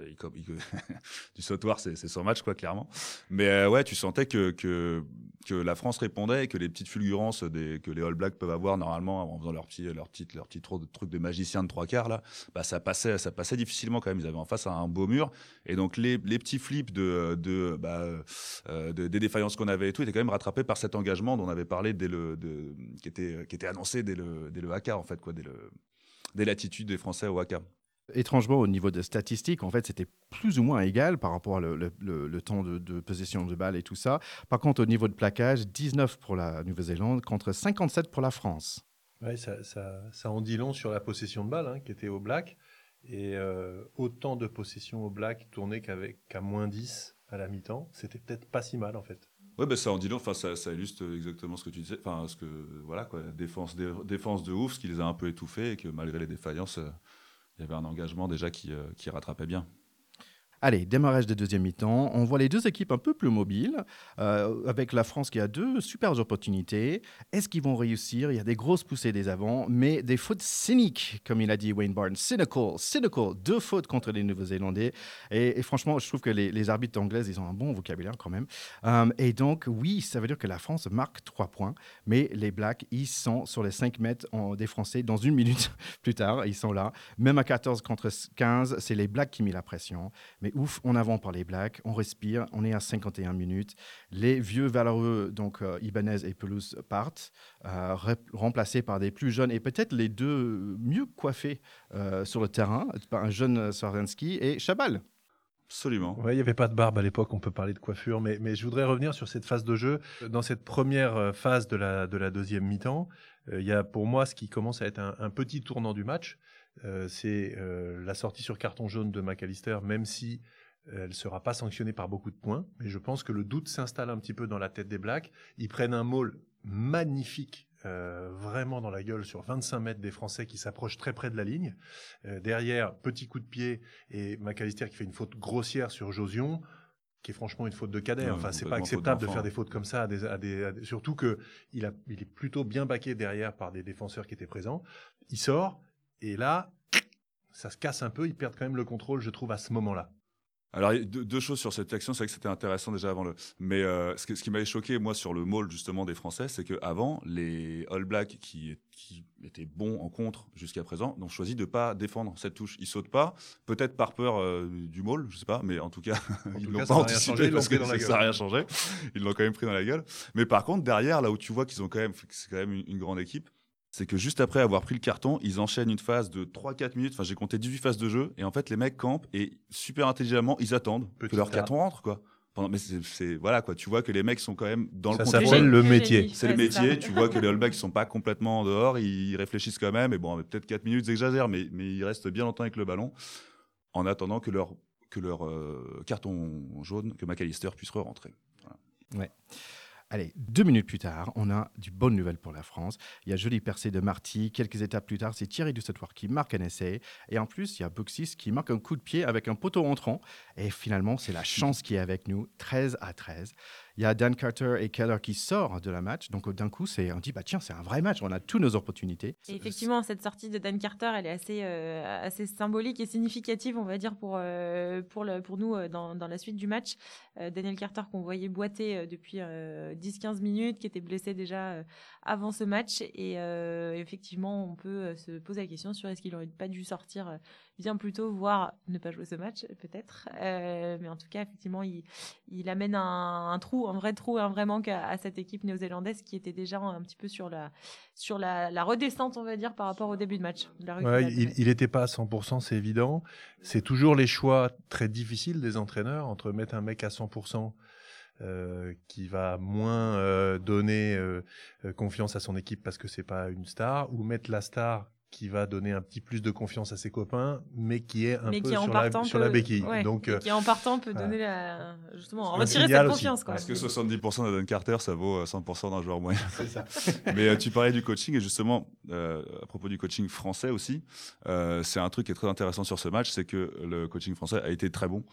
Dusautoir, c'est son match, quoi, clairement. Mais ouais, tu sentais que la France répondait et que les petites fulgurances que les All Blacks peuvent avoir normalement en faisant leur petit truc de magicien de 3/4 là, bah ça passait difficilement quand même. Ils avaient en face un beau mur et donc les petits flips des défaillances qu'on avait et tout étaient quand même rattrapés par cet engagement dont on avait parlé qui était annoncé dès le haka en fait, quoi, dès l'attitude des Français au haka. Étrangement, au niveau des statistiques, en fait, c'était plus ou moins égal par rapport à le temps de possession de balle et tout ça. Par contre, au niveau de plaquage, 19 pour la Nouvelle-Zélande contre 57 pour la France. Ouais, ça en dit long sur la possession de balle qui était au Black. Et autant de possession au Black tourné qu'à moins 10 à la mi-temps. C'était peut-être pas si mal, en fait. Ouais, bah ça en dit long. Enfin, ça illustre exactement ce que tu disais. Enfin, voilà, quoi, défense de ouf, ce qui les a un peu étouffés et que malgré les défaillances, il y avait un engagement déjà qui rattrapait bien. Allez, démarrage de deuxième mi-temps. On voit les deux équipes un peu plus mobiles, avec la France qui a deux super opportunités. Est-ce qu'ils vont réussir? Il y a des grosses poussées des avants, mais des fautes cyniques, comme il a dit Wayne Barnes. Cynical. 2 fautes contre les Nouveaux-Zélandais. Et franchement, je trouve que les arbitres anglais, ils ont un bon vocabulaire quand même. Et donc, oui, ça veut dire que la France marque 3 points, mais les Blacks, ils sont sur les 5 mètres des Français dans 1 minute plus tard. Ils sont là. Même à 14 contre 15, c'est les Blacks qui mettent la pression. Mais ouf, on avance par les Blacks, on respire, on est à 51 minutes. Les vieux valeureux, donc Ibanez et Pelouse, partent, remplacés par des plus jeunes et peut-être les deux mieux coiffés sur le terrain, par un jeune Swarzynski et Chabal. Absolument. Ouais, il n'y avait pas de barbe à l'époque, on peut parler de coiffure, mais je voudrais revenir sur cette phase de jeu. Dans cette première phase de la deuxième mi-temps, il y a pour moi ce qui commence à être un petit tournant du match. C'est la sortie sur carton jaune de McAllister, même si elle ne sera pas sanctionnée par beaucoup de points. Mais je pense que le doute s'installe un petit peu dans la tête des Blacks. Ils prennent un maul magnifique, vraiment dans la gueule, sur 25 mètres des Français qui s'approchent très près de la ligne. Derrière, petit coup de pied et McAllister qui fait une faute grossière sur Josion, qui est franchement une faute de cadet. Enfin, c'est pas acceptable de faire des fautes comme ça, surtout que il est plutôt bien baqué derrière par des défenseurs qui étaient présents. Il sort, et là, ça se casse un peu, ils perdent quand même le contrôle, je trouve, à ce moment-là. Alors, deux choses sur cette action, c'est vrai que c'était intéressant déjà avant mais ce qui m'avait choqué, moi, sur le maul, justement, des Français, c'est qu'avant, les All Blacks qui étaient bons en contre jusqu'à présent, ont choisi de pas défendre cette touche. Ils sautent pas, peut-être par peur du maul, je sais pas, mais en tout cas, ils l'ont pas anticipé parce que ça n'a rien changé. Ils l'ont quand même pris dans la gueule. Mais par contre, derrière, là où tu vois qu'ils ont c'est quand même une grande équipe, c'est que juste après avoir pris le carton, ils enchaînent une phase de 3-4 minutes. Enfin, j'ai compté 18 phases de jeu. Et en fait, les mecs campent et super intelligemment, ils attendent que leur carton rentre, quoi. Mais voilà, quoi. Tu vois que les mecs sont quand même dans le Ça contrôle. s'appelle le métier. C'est le métier. Tu vois que les All Blacks sont pas complètement en dehors. Ils réfléchissent quand même. Et bon, peut-être 4 minutes, j'exagère, mais ils restent bien longtemps avec le ballon en attendant que leur carton jaune, que McAllister puisse re-rentrer. Voilà. Ouais. Allez, 2 minutes plus tard, on a du bonne nouvelle pour la France. Il y a joli percé de Marty. Quelques étapes plus tard, c'est Thierry Dusautoir qui marque un essai. Et en plus, il y a Boxis qui marque un coup de pied avec un poteau entrant. Et finalement, c'est la chance qui est avec nous, 13-13. Il y a Dan Carter et Keller qui sortent de la match. Donc d'un coup, on dit, tiens, c'est un vrai match. On a toutes nos opportunités. Et effectivement, cette sortie de Dan Carter, elle est assez symbolique et significative, on va dire, pour nous dans la suite du match. Daniel Carter, qu'on voyait boiter depuis 10-15 minutes, qui était blessé déjà avant ce match. Et effectivement, on peut se poser la question sur est-ce qu'il n'aurait pas dû sortir bien plus tôt, voire ne pas jouer ce match, peut-être. Mais en tout cas, effectivement, il amène un vrai trou, un vrai manque à cette équipe néo-zélandaise qui était déjà un petit peu sur la redescente, on va dire, par rapport au début de match. Il n'était pas à 100%, c'est évident. C'est toujours les choix très difficiles des entraîneurs entre mettre un mec à 100%, qui va moins donner confiance à son équipe parce que c'est pas une star, ou mettre la star qui va donner un petit plus de confiance à ses copains, mais qui est un peu sur la béquille. Ouais, donc, qui en partant peut donner retirer cette confiance. Quoi. Parce que 70% de Dan Carter, ça vaut 100% d'un joueur moyen. C'est ça. Mais tu parlais du coaching, et justement, à propos du coaching français aussi, c'est un truc qui est très intéressant sur ce match, c'est que le coaching français a été très bon.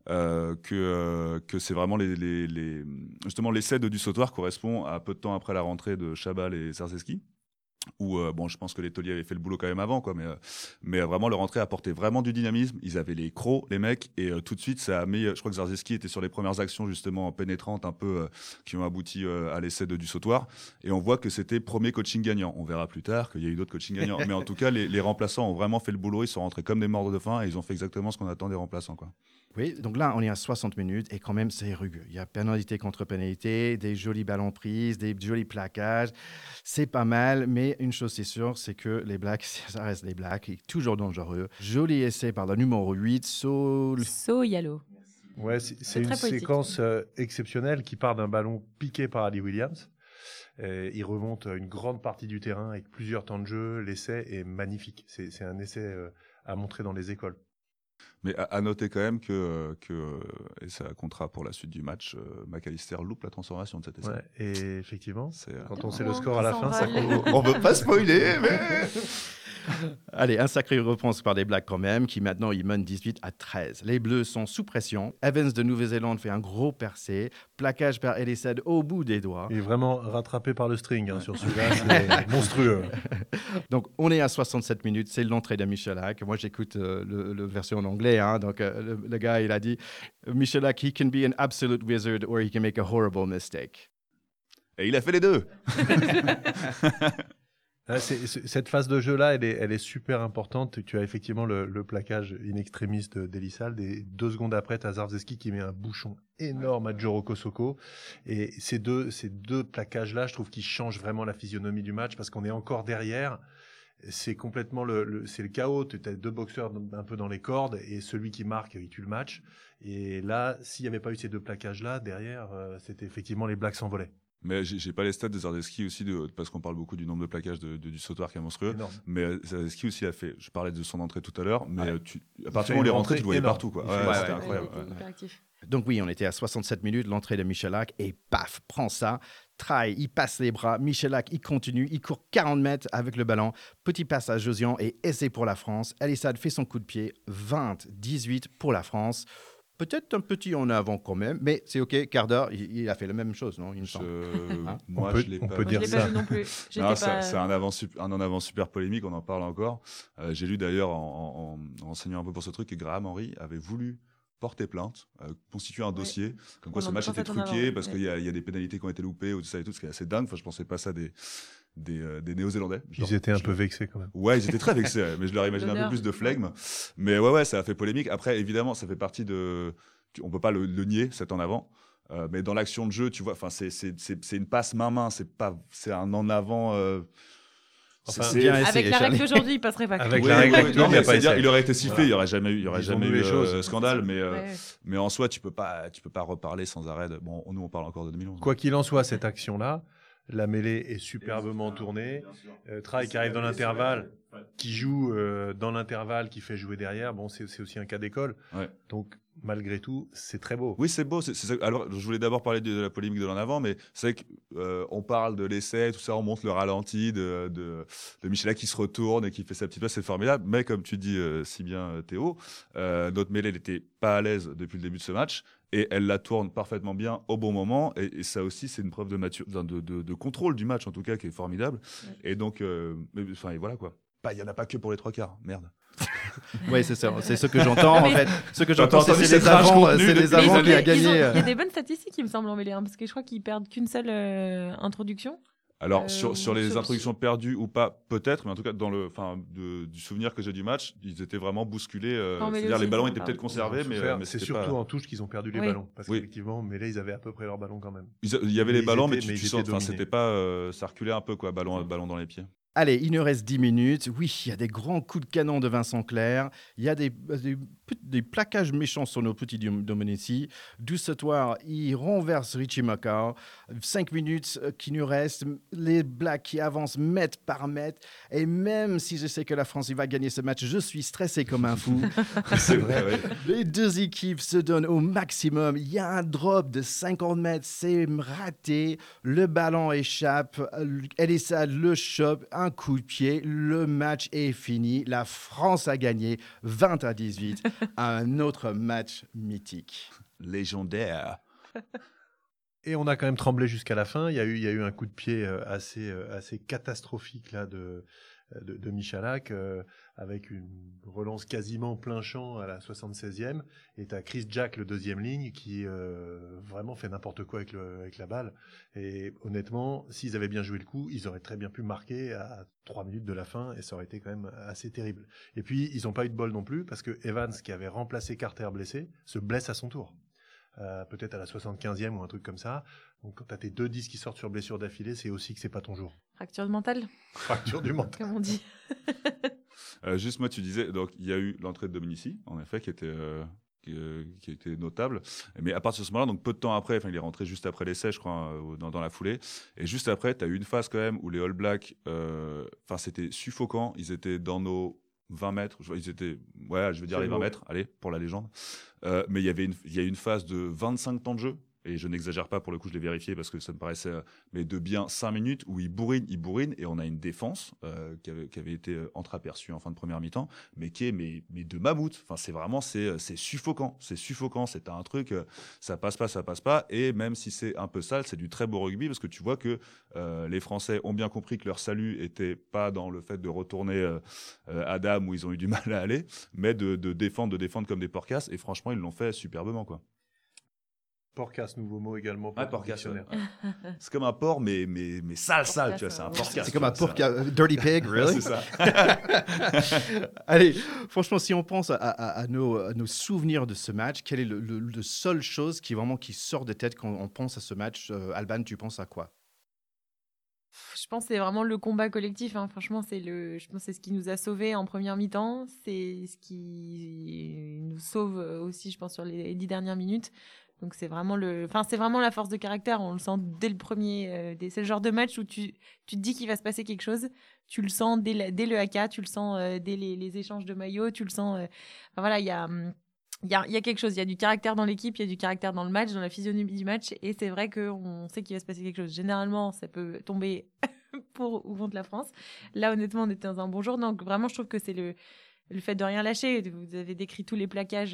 Que c'est vraiment justement l'essai de Dusautoir correspond à peu de temps après la rentrée de Chabal et Zarzeski, où je pense que les tauliers avaient fait le boulot quand même avant, quoi, mais vraiment leur entrée apportait vraiment du dynamisme. Ils avaient les crocs, les mecs, et tout de suite ça a mis, je crois que Zarzeski était sur les premières actions justement pénétrantes un peu qui ont abouti à l'essai de Dusautoir, et on voit que c'était premier coaching gagnant. On verra plus tard qu'il y a eu d'autres coaching gagnants, mais en tout cas les remplaçants ont vraiment fait le boulot. Ils sont rentrés comme des morts de faim et ils ont fait exactement ce qu'on attend des remplaçants, quoi. Oui, donc là, on est à 60 minutes et quand même, c'est rugueux. Il y a pénalité contre pénalité, des jolis ballons prises, des jolis plaquages. C'est pas mal, mais une chose c'est sûre, c'est que les Blacks, ça reste les Blacks, et toujours dangereux. Joli essai par le numéro 8, So Yalo. Ouais, c'est une séquence exceptionnelle qui part d'un ballon piqué par Ali Williams. Il remonte une grande partie du terrain avec plusieurs temps de jeu. L'essai est magnifique. C'est un essai à montrer dans les écoles. Mais à noter quand même que et ça comptera pour la suite du match, McAllister loupe la transformation de cet essai. Ouais, et effectivement, quand on sait le score à la fin, ça compte. On ne veut pas spoiler, mais... Allez, un sacré réponse par les Blacks quand même, qui maintenant ils mènent 18-13. Les Bleus sont sous pression. Evans de Nouvelle-Zélande fait un gros percé. Plaquage par Elisad au bout des doigts. Il est vraiment rattrapé par le string sur celui-là, c'est monstrueux. Donc on est à 67 minutes, c'est l'entrée de Michalak. Moi j'écoute la version en anglais, hein. Donc le gars il a dit Michalak, he can be an absolute wizard or he can make a horrible mistake. Et il a fait les deux. Cette phase de jeu-là, elle est super importante. Tu as effectivement le plaquage in extremis d'Elissalde, et 2 secondes après, tu as Zarzeski qui met un bouchon énorme à Djoro Kosoko. Et ces deux plaquages-là, je trouve qu'ils changent vraiment la physionomie du match parce qu'on est encore derrière. C'est complètement c'est le chaos. Tu as 2 boxeurs un peu dans les cordes et celui qui marque, il tue le match. Et là, s'il n'y avait pas eu ces 2 plaquages-là, derrière, c'était effectivement les Blacks s'envolaient. Mais j'ai pas les stats de Zarzeski aussi, parce qu'on parle beaucoup du nombre de plaquages de Dusautoir qui est monstrueux. Énorme. Mais Zarzeski aussi a fait, je parlais de son entrée tout à l'heure, mais à partir du moment où il est rentré, tu le voyais partout, quoi. C'était incroyable. Donc oui, on était à 67 minutes, l'entrée de Michalak, et paf, prend ça. Traille, il passe les bras. Michalak, il continue, il court 40 mètres avec le ballon. Petit passe à Josian et essai pour la France. Elissalde fait son coup de pied, 20-18 pour la France. Peut-être un petit en avant quand même, mais c'est OK. Carter, il a fait la même chose, non? Moi, je l'ai pas. On peut dire ça. Non plus. C'est un en avant super polémique, on en parle encore. J'ai lu d'ailleurs, en enseignant un peu pour ce truc, que Graham Henry avait voulu porter plainte, constituer un dossier, comme quoi On ce en match pensait était en truqué avant, parce ouais. qu'il y a des pénalités qui ont été loupées ou tout ça et tout, ce qui est assez dingue. Enfin, je pensais pas ça des Néo-Zélandais. Ils étaient un peu vexés quand même. Ouais, ils étaient très vexés, ouais, mais je leur imaginais un peu L'honneur. plus de flegme. Mais ouais, ça a fait polémique. Après, évidemment, ça fait partie de... On peut pas le nier, c'est en avant. Mais dans l'action de jeu, tu vois, c'est une passe main-main, c'est un en avant... Enfin, bien essayé, Avec la Charlie. règle d'aujourd'hui, il passerait pas. Avec Oui, la règle oui, actuelle, non, il y a mais pas c'est-à-dire, essai. il aurait été sifflé, Voilà. il n'y aurait Ils jamais ont eu mis les choses. scandale, Ouais. mais en soi, tu peux pas reparler sans arrêt. Bon, nous, on parle encore de 2011. Quoi qu'il en soit, cette action-là, la mêlée est superbement tournée. Traille qui arrive dans l'intervalle, qui joue dans l'intervalle, qui fait jouer derrière. Bon, c'est aussi un cas d'école. Ouais. Donc, malgré tout, c'est très beau. Oui, c'est beau. C'est ça. Alors, je voulais d'abord parler de la polémique de l'en avant, mais c'est vrai qu'on parle de l'essai, tout ça, on montre le ralenti de Michala qui se retourne et qui fait sa petite passe, c'est formidable. Mais comme tu dis si bien, Théo, notre mêlée n'était pas à l'aise depuis le début de ce match et elle la tourne parfaitement bien au bon moment. Et ça aussi, c'est une preuve de contrôle du match, en tout cas, qui est formidable. Ouais. Et donc, et voilà quoi. Il n'y en a pas que pour les 3 quarts, merde. Oui, c'est ça. C'est ce que j'entends en fait. Ce que j'entends, entendu c'est cette rage contenue les depuis avants des qui a années. gagné. Il y a des bonnes statistiques, il me semble, en mêlée, parce que je crois qu'ils perdent qu'une seule introduction. Alors, sur les introductions perdues ou pas, peut-être, mais en tout cas, du souvenir que j'ai du match, ils étaient vraiment bousculés. C'est-à-dire, les ballons étaient peut-être conservés, mais c'est c'était surtout pas... en touche qu'ils ont perdu les ballons. Parce qu'effectivement, mêlée, ils avaient à peu près leurs ballons quand même. Il y avait les ballons, mais tu sens, dominés. c'était pas... ça reculait un peu, quoi, ballon dans les pieds. Allez, il nous reste 10 minutes. Oui, il y a des grands coups de canon de Vincent Clerc. Il y a des plaquages méchants sur nos petits Domenici. D'où ce soir, il renverse Richie Makar. 5 minutes qui nous restent. Les Blacks qui avancent mètre par mètre. Et même si je sais que la France va gagner ce match, je suis stressé comme un fou. C'est vrai, oui. Les deux équipes se donnent au maximum. Il y a un drop de 50 mètres. C'est raté. Le ballon échappe. Elissa le chope. Un coup de pied, le match est fini. La France a gagné 20-18. Un autre match mythique. Légendaire. Et on a quand même tremblé jusqu'à la fin. Il y a eu un coup de pied assez catastrophique là de Michalak avec une relance quasiment plein champ à la 76e. Et tu as Chris Jack, le deuxième ligne, qui vraiment fait n'importe quoi avec la balle. Et honnêtement, s'ils avaient bien joué le coup, ils auraient très bien pu marquer à 3 minutes de la fin et ça aurait été quand même assez terrible. Et puis, ils n'ont pas eu de bol non plus parce que Evans, qui avait remplacé Carter blessé, se blesse à son tour. Peut-être à la 75e ou un truc comme ça. Donc quand tu as tes 2 10 qui sortent sur blessure d'affilée, c'est aussi que c'est pas ton jour. Fracture du mental, Fracture du mental. comme on dit. Juste moi, tu disais, donc il y a eu l'entrée de Domenici, en effet, qui était notable. Mais à partir de ce moment-là, donc peu de temps après, il est rentré juste après l'essai, je crois, dans la foulée. Et juste après, tu as eu une phase quand même où les All Blacks, c'était suffocant. Ils étaient dans nos 20 mètres. Ils étaient, je veux dire les 20 mètres, allez, pour la légende. Mais il y a une phase de 25 temps de jeu. Et je n'exagère pas, pour le coup, je l'ai vérifié parce que ça me paraissait, mais de bien 5 minutes où il bourrine, et on a une défense qui avait été entreaperçue en fin de première mi-temps, mais qui est mais de mammouth. Enfin, c'est vraiment, c'est suffocant. C'est suffocant. C'est un truc, ça passe pas. Et même si c'est un peu sale, c'est du très beau rugby parce que tu vois que les Français ont bien compris que leur salut était pas dans le fait de retourner à Dame où ils ont eu du mal à aller, mais de défendre comme des porcasses. Et franchement, ils l'ont fait superbement, quoi. Porcasse, nouveau mot également pour le dictionnaire. C'est comme un porc, mais sale, tu vois, c'est un porcasse. C'est comme un porc, dirty pig, really? C'est ça. Allez, franchement, si on pense à nos souvenirs de ce match, quelle est le seule chose qui sort de tête quand on pense à ce match? Alban, tu penses à quoi? Je pense que c'est vraiment le combat collectif. Hein. Franchement, je pense que c'est ce qui nous a sauvés en première mi-temps. C'est ce qui nous sauve aussi, je pense, sur les 10 dernières minutes. Donc c'est vraiment la force de caractère. On le sent dès le premier. C'est le genre de match où tu te dis qu'il va se passer quelque chose. Tu le sens dès le haka, tu le sens dès les échanges de maillots, tu le sens. Il y a quelque chose. Il y a du caractère dans l'équipe, il y a du caractère dans le match, dans la physionomie du match. Et c'est vrai qu'on sait qu'il va se passer quelque chose. Généralement, ça peut tomber pour ou contre la France. Là, honnêtement, on était dans un bon jour. Donc vraiment, je trouve que c'est le fait de rien lâcher. Vous avez décrit tous les plaquages,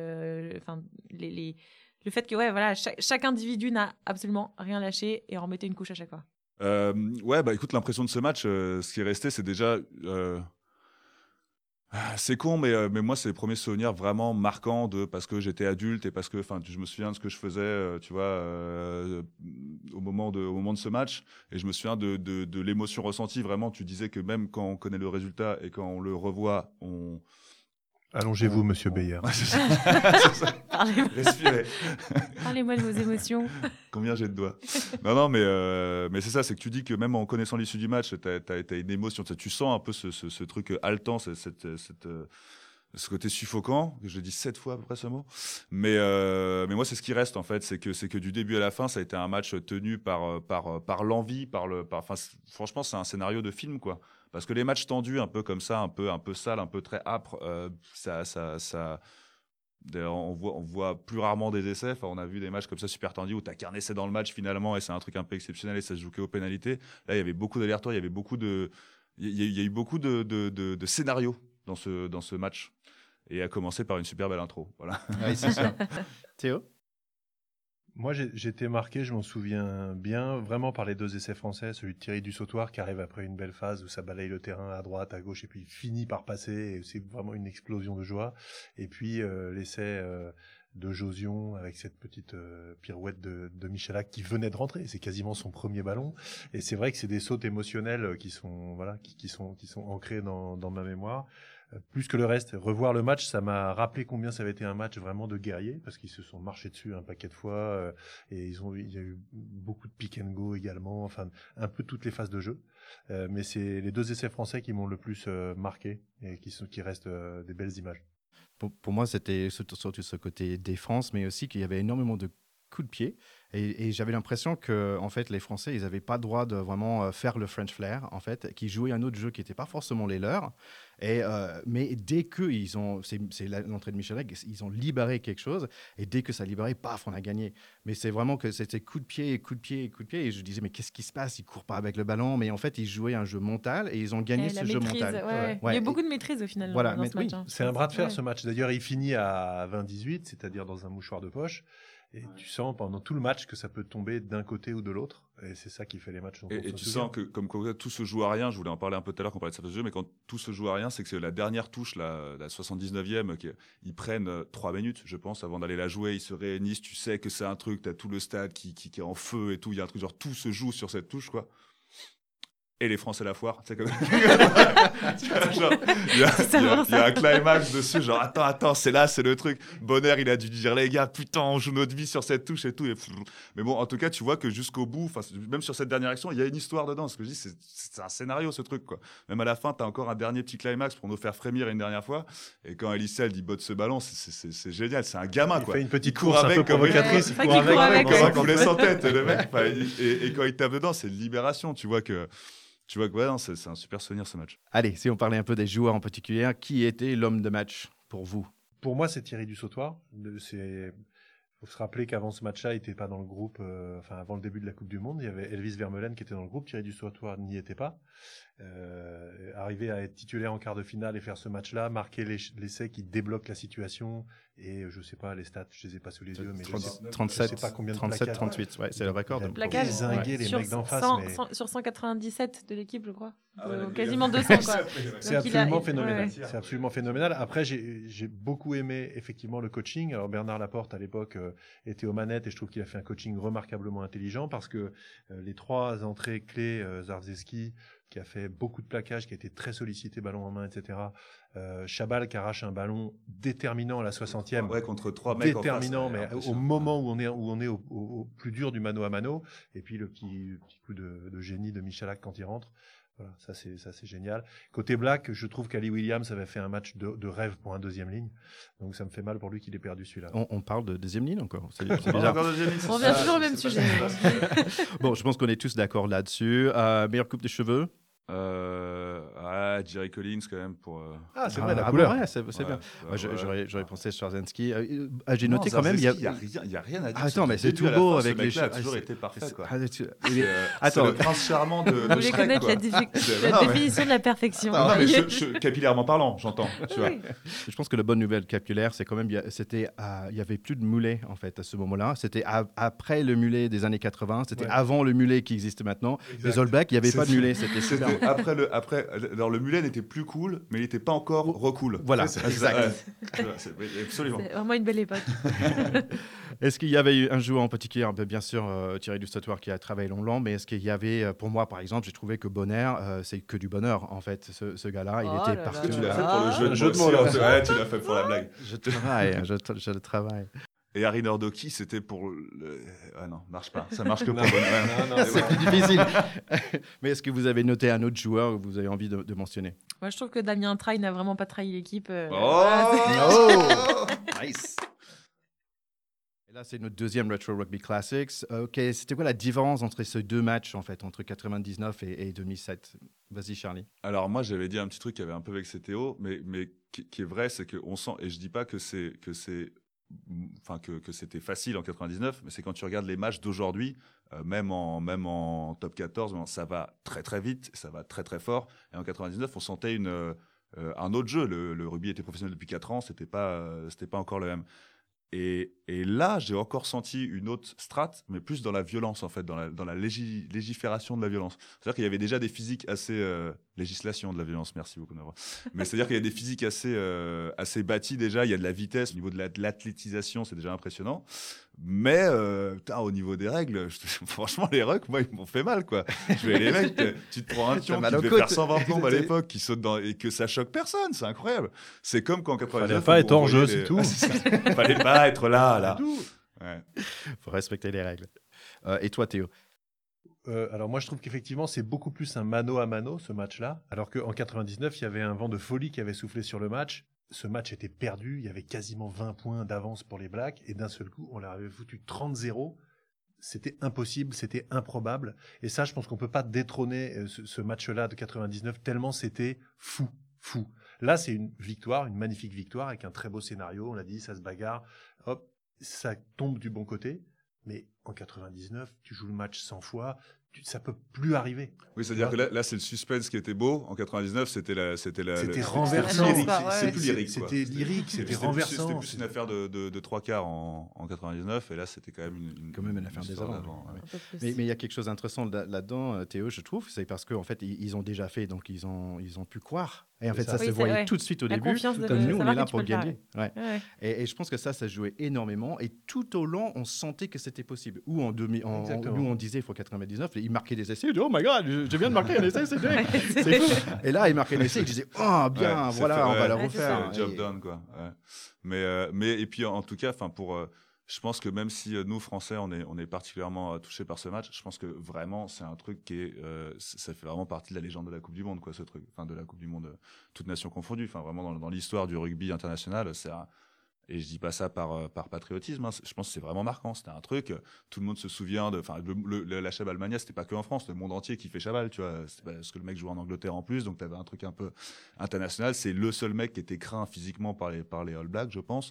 le fait que chaque individu n'a absolument rien lâché et en remettait une couche à chaque fois. Écoute, l'impression de ce match, ce qui est resté, c'est déjà C'est con, mais moi, c'est les premiers souvenirs vraiment marquants parce que j'étais adulte et parce que je me souviens de ce que je faisais, tu vois, au moment de ce match. Et je me souviens de l'émotion ressentie. Vraiment, tu disais que même quand on connaît le résultat et quand on le revoit, Allongez-vous, monsieur Beyer. Ouais, c'est ça. Parlez-moi. Respirez. Parlez-moi de vos émotions. Combien j'ai de doigts? Non, mais c'est ça, c'est que tu dis que même en connaissant l'issue du match, t'as une émotion. Tu sens un peu ce truc haletant, ce côté suffocant. Je l'ai dit 7 fois à peu près ce mot. Mais moi, c'est ce qui reste en fait, c'est que du début à la fin, ça a été un match tenu par l'envie, franchement, c'est un scénario de film, quoi. Parce que les matchs tendus, un peu comme ça, un peu sales, un peu très âpres, d'ailleurs, on voit plus rarement des essais. On a vu des matchs comme ça super tendus où tu as qu'un essai dans le match finalement et c'est un truc un peu exceptionnel et ça se joue qu'aux pénalités. Là, il y avait beaucoup d'allers-retours, il y avait beaucoup il y a eu beaucoup de scénarios dans ce match. Et à commencer par une super belle intro. Voilà. Oui, c'est sûr. Théo? Moi, j'étais marqué, je m'en souviens bien, vraiment par les 2 essais français, celui de Thierry Dussautoir qui arrive après une belle phase où ça balaye le terrain à droite, à gauche, et puis finit par passer, et c'est vraiment une explosion de joie. Et puis l'essai de Josion avec cette petite pirouette de Michalak qui venait de rentrer, c'est quasiment son premier ballon. Et c'est vrai que c'est des sautes émotionnelles qui sont ancrées dans ma mémoire. Plus que le reste, revoir le match, ça m'a rappelé combien ça avait été un match vraiment de guerriers, parce qu'ils se sont marchés dessus un paquet de fois, et il y a eu beaucoup de pick and go également, enfin un peu toutes les phases de jeu. Mais c'est les 2 essais français qui m'ont le plus marqué et qui restent des belles images. Pour moi, c'était surtout ce côté défense, mais aussi qu'il y avait énormément de coups de pied. Et j'avais l'impression que en fait, les Français, ils n'avaient pas le droit de vraiment faire le French flair, en fait, qui jouaient un autre jeu qui n'était pas forcément les leurs. Mais dès que c'est l'entrée de Michalak, ils ont libéré quelque chose. Et dès que ça a libéré, paf, on a gagné. Mais c'est vraiment que c'était coup de pied, coup de pied, coup de pied. Et je disais, mais qu'est-ce qui se passe? Ils ne courent pas avec le ballon. Mais en fait, ils jouaient un jeu mental et ils ont gagné ce jeu mental. Ouais. Il y a eu beaucoup de maîtrise au final voilà, dans ce match. C'est un bras de fer ce match. D'ailleurs, il finit à 20-18, c'est-à-dire dans un mouchoir de poche. Et tu sens pendant tout le match que ça peut tomber d'un côté ou de l'autre. Et c'est ça qui fait les matchs. Et tu sens que comme tout se joue à rien, je voulais en parler un peu tout à l'heure quand on parlait de ça de jeu, mais quand tout se joue à rien, c'est que c'est la dernière touche, la 79e, ils prennent 3 minutes, je pense, avant d'aller la jouer. Ils se réunissent, tu sais que c'est un truc, tu as tout le stade qui est en feu et tout. Il y a un truc genre tout se joue sur cette touche, quoi. Et les Français la foire, tu sais comme il y a un climax dessus, genre attends, c'est là, c'est le truc. Bonner, il a dû dire les gars, putain, on joue notre vie sur cette touche et tout. Mais bon, en tout cas, tu vois que jusqu'au bout, même sur cette dernière action, il y a une histoire dedans. Ce que je dis, c'est un scénario ce truc, quoi. Même à la fin, t'as encore un dernier petit climax pour nous faire frémir une dernière fois. Et quand Elisel dit botte ce ballon, c'est génial, c'est un gamin, quoi. Il fait une petite course un peu provocatrice, il court avec, il laisse en tête, le mec. Et quand il tape dedans, c'est une libération, tu vois que ouais, non, c'est un super souvenir ce match. Allez, si on parlait un peu des joueurs en particulier, qui était l'homme de match pour vous? Pour moi, c'est Thierry Dussautoir. Il faut se rappeler qu'avant ce match-là, il n'était pas dans le groupe. Avant le début de la Coupe du Monde, il y avait Elvis Vermeulen qui était dans le groupe. Thierry Dussautoir n'y était pas. Arriver à être titulaire en quart de finale et faire ce match-là, marquer l'essai qui débloque la situation. Et je sais pas les stats, je les ai pas sous les yeux, mais 37, je sais pas combien de 37, 38, ouais, c'est le record. De plaquage, les mecs d'en face. Sur 197 de l'équipe, je crois. Quasiment 200, quoi. C'est absolument phénoménal. C'est absolument phénoménal. Après, j'ai beaucoup aimé effectivement le coaching. Alors Bernard Laporte à l'époque était aux manettes et je trouve qu'il a fait un coaching remarquablement intelligent parce que les 3 entrées clés, Zarzeski qui a fait beaucoup de plaquages, qui a été très sollicité ballon en main, etc. Chabal qui arrache un ballon déterminant à la 60e. Ouais, contre 3 mecs déterminant, en face, mais au moment où on est au plus dur du mano à mano. Et puis le petit coup de génie de Michalak quand il rentre. Voilà, ça c'est génial. Côté Black, je trouve qu'Ali Williams avait fait un match de rêve pour un deuxième ligne. Donc ça me fait mal pour lui qu'il ait perdu celui-là. On parle de deuxième ligne encore. C'est bizarre. On revient toujours au même sujet. Bon, je pense qu'on est tous d'accord là-dessus. Meilleure coupe de cheveux? Jerry Collins quand même pour. C'est vrai, la couleur. Ouais, c'est bien. J'aurais pensé Swarzynski. J'ai noté quand même. Il y a rien à dire. Attends, mais c'est tout beau avec les. Il a toujours été parfait, quoi. Attends, le prince charmant de Vous voulez connaître la définition de la perfection. Non, mais capillairement parlant, j'entends. Tu vois. Je pense que la bonne nouvelle capillaire, c'est quand même, il y avait plus de mulets en fait à ce moment-là. C'était après le mulet des années 80. C'était avant le mulet qui existe maintenant. Les All Blacks, il n'y avait pas de mulet. C'était super. alors le mulet n'était plus cool, mais il n'était pas encore recool. Voilà, exact. Absolument. C'est vraiment une belle époque. Est-ce qu'il y avait eu un joueur en particulier, bien sûr Thierry Dussatoir qui a travaillé longtemps, mais est-ce qu'il y avait, pour moi par exemple, j'ai trouvé que Bonner, c'est que du bonheur en fait, ce gars-là, il était partout. Tu l'as fait pour le jeu de mots. Ouais, tu l'as fait pour la blague. Je travaille, je le travaille. Et Harry Nordoki, c'était pour le... Ah non, marche pas. Ça marche que pour Bonner. Non, c'est plus difficile. Mais est-ce que vous avez noté un autre joueur que vous avez envie de mentionner? Moi, je trouve que Damien Traille n'a vraiment pas trahi l'équipe. Nice. Et là, c'est notre deuxième Retro Rugby Classics. Ok, c'était quoi la différence entre ces deux matchs, en fait, entre 99 et 2007? Vas-y, Charlie. Alors, moi, j'avais dit un petit truc qui avait un peu vexé Théo, mais qui est vrai, c'est qu'on sent, et je dis pas que c'était facile en 99, mais c'est quand tu regardes les matchs d'aujourd'hui, même en top 14, ça va très très vite, ça va très très fort. Et en 99, on sentait un autre jeu. Le rugby était professionnel depuis 4 ans, c'était pas encore le même. Et là, j'ai encore senti une autre strate, mais plus dans la violence, en fait, dans la légifération de la violence. C'est-à-dire qu'il y avait déjà des physiques assez... législation de la violence, merci beaucoup, Navra. Mais c'est-à-dire qu'il y a des physiques assez bâties déjà, il y a de la vitesse, au niveau de l'athlétisation, c'est déjà impressionnant. Mais au niveau des règles, franchement, les rucks, moi, ils m'ont fait mal, quoi. Je vais les mecs, tu te prends un pion qui devait faire 120 plombes à l'époque, qui saute et que ça choque personne, c'est incroyable. C'est comme quand en 99... Fallait pas être hors jeu, c'est tout. Fallait pas être là. Ouais. Faut respecter les règles. Et toi, Théo? Alors moi je trouve qu'effectivement c'est beaucoup plus un mano à mano ce match-là, alors qu'en 99 il y avait un vent de folie qui avait soufflé sur le match. Ce match était perdu, il y avait quasiment 20 points d'avance pour les Blacks et d'un seul coup on leur avait foutu 30-0. C'était impossible, c'était improbable. Et ça je pense qu'on peut pas détrôner ce match-là de 99 tellement c'était fou. Là c'est une victoire, une magnifique victoire avec un très beau scénario, on l'a dit, ça se bagarre, hop, ça tombe du bon côté. Mais en 99, tu joues le match 100 fois, ça peut plus arriver. Oui, c'est-à-dire que là, c'est le suspense qui était beau. En 99, c'était renversant. C'est plus lyrique. C'était lyrique, c'était renversant. C'était plus une affaire de 3 quarts en 99, et là, c'était quand même une affaire des avant. Ouais. Mais il y a quelque chose d'intéressant là-dedans, Théo, je trouve, c'est parce qu'en fait, ils ont déjà fait, donc ils ont pu croire. Et en fait, ça se voyait tout de suite au début. Comme nous, on est là pour gagner. Ouais. Et je pense que ça jouait énormément. Et tout au long, on sentait que c'était possible. Ou nous, on disait, il faut 99. Il marquait des essais. Il dit, oh my God, je viens de marquer un essai, c'est fou. Et là, il marquait un essai. Il disait, oh, bien, voilà, on va le refaire. Job done, quoi. Ouais. Mais et puis, en tout cas, je pense que même si nous, Français, on est particulièrement touchés par ce match, je pense que vraiment, c'est un truc ça fait vraiment partie de la légende de la Coupe du Monde, quoi, ce truc. Enfin, de la Coupe du Monde, toute nation confondue. Enfin, vraiment, dans l'histoire du rugby international, et je dis pas ça par patriotisme, hein. Je pense que c'est vraiment marquant. C'était un truc, tout le monde se souvient la Chabal-Mania, c'était pas que en France, le monde entier qui fait Chabal, tu vois. C'était parce que le mec jouait en Angleterre en plus, donc t'avais un truc un peu international. C'est le seul mec qui était craint physiquement par les All Blacks, je pense.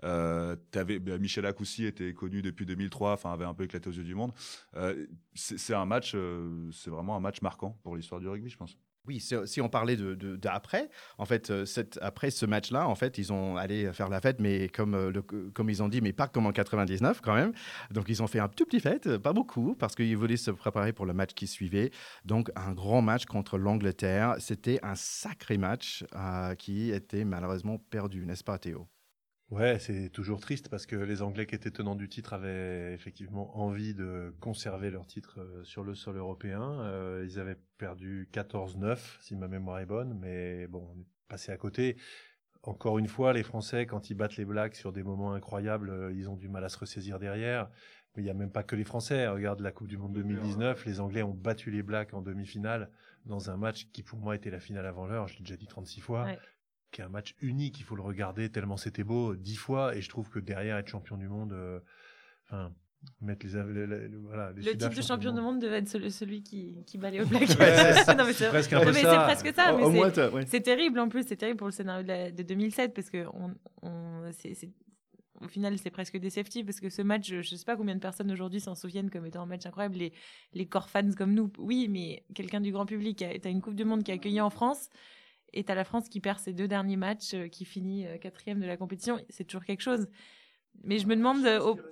Michel Akousi était connu depuis 2003, avait un peu éclaté aux yeux du monde. C'est un match, c'est vraiment un match marquant pour l'histoire du rugby, je pense. Oui, si on parlait d'après, en fait, après ce match-là, en fait, ils ont allé faire la fête, mais comme ils ont dit, mais pas comme en 99 quand même. Donc, ils ont fait un tout petit fête, pas beaucoup, parce qu'ils voulaient se préparer pour le match qui suivait. Donc, un grand match contre l'Angleterre. C'était un sacré match qui était malheureusement perdu, n'est-ce pas, Théo? Ouais, c'est toujours triste parce que les Anglais qui étaient tenants du titre avaient effectivement envie de conserver leur titre sur le sol européen. Ils avaient perdu 14-9, si ma mémoire est bonne, mais bon, on est passé à côté. Encore une fois, les Français, quand ils battent les Blacks sur des moments incroyables, ils ont du mal à se ressaisir derrière. Mais il n'y a même pas que les Français. Regarde la Coupe du Monde 2019, les Anglais ont battu les Blacks en demi-finale dans un match qui pour moi était la finale avant l'heure, je l'ai déjà dit 36 fois. Ouais. Qui est un match unique, il faut le regarder tellement c'était beau 10 fois, et je trouve que derrière être champion du monde, mettre le titre de champion du monde devait être celui qui bat les All Blacks. Non, mais c'est presque un peu ça. C'est presque ça, mais ouais. C'est terrible en plus, c'est terrible pour le scénario de 2007 parce que au final, c'est presque déceptif parce que ce match, je ne sais pas combien de personnes aujourd'hui s'en souviennent comme étant un match incroyable. Les core fans comme nous, oui, mais quelqu'un du grand public, t'as une Coupe du Monde qui est accueillie en France. Et t'as la France qui perd ses 2 derniers matchs, qui finit 4e de la compétition. C'est toujours quelque chose. Mais je me demande...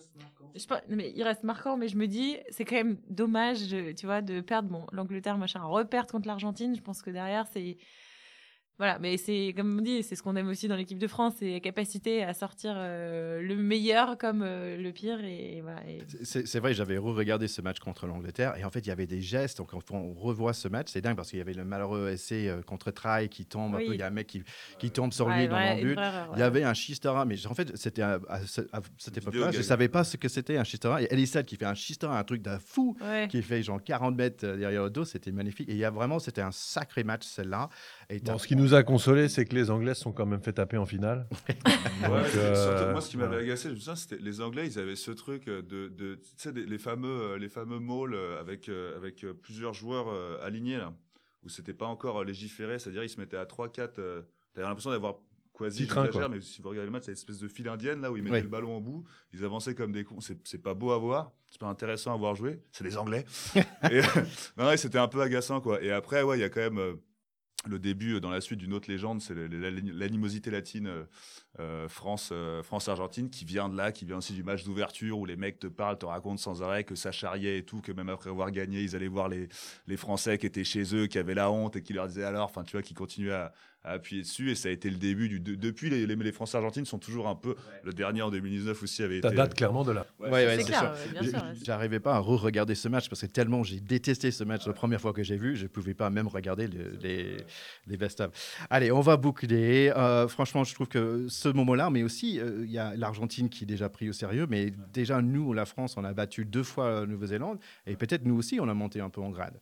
Mais il reste marquant, mais je me dis, c'est quand même dommage, tu vois, de perdre l'Angleterre, machin, reperdre contre l'Argentine. Je pense que derrière, c'est. Voilà, mais c'est, comme on dit, c'est ce qu'on aime aussi dans l'équipe de France, c'est la capacité à sortir le meilleur comme le pire. Et voilà. C'est vrai, j'avais regardé ce match contre l'Angleterre et en fait, il y avait des gestes. Donc, quand on revoit ce match, c'est dingue parce qu'il y avait le malheureux essai contre Traille qui tombe un peu. Il y a un mec qui tombe sur lui dans le but. Il y avait un Shistara, mais en fait, c'était à cette époque-là, je ne savais pas ce que c'était un Shistara. Et Elisal qui fait un Shistara, un truc de fou, qui fait genre 40 mètres derrière le dos, c'était magnifique. Et il y a vraiment, c'était un sacré match, celle-là. Et ce qui nous a consolé, c'est que les Anglais sont quand même fait taper en finale. Donc, surtout, moi, ce qui m'avait agacé, je me souviens, c'était les Anglais, ils avaient ce truc de tu sais, les fameux mauls avec plusieurs joueurs alignés là, où c'était pas encore légiféré, c'est-à-dire ils se mettaient à 3-4. T'avais l'impression d'avoir j'exagère, mais si vous regardez le match, c'est une espèce de file indienne là où ils mettaient le ballon au bout, ils avançaient comme des cons. C'est pas beau à voir, c'est pas intéressant à voir jouer. C'est les Anglais. Et, non, c'était un peu agaçant quoi. Et après, il y a quand même le début dans la suite d'une autre légende, c'est l'animosité latine France-Argentine qui vient de là, qui vient aussi du match d'ouverture où les mecs te parlent, te racontent sans arrêt que ça charriait et tout, que même après avoir gagné, ils allaient voir les Français qui étaient chez eux, qui avaient la honte et qui leur disaient alors, enfin tu vois, qui continuaient à appuyer dessus. Et ça a été le début depuis les France-Argentine sont toujours un peu le dernier en 2019 aussi avait été. Ça date clairement de là. C'est clair, bien sûr. J'arrivais pas à regarder ce match parce que tellement j'ai détesté ce match la première fois que j'ai vu, je pouvais pas même regarder les best-of. Allez, on va boucler. Franchement, je trouve que ce moment-là, mais aussi il y a l'Argentine qui est déjà pris au sérieux, mais déjà nous, la France, on a battu 2 fois la Nouvelle-Zélande et peut-être nous aussi, on a monté un peu en grade.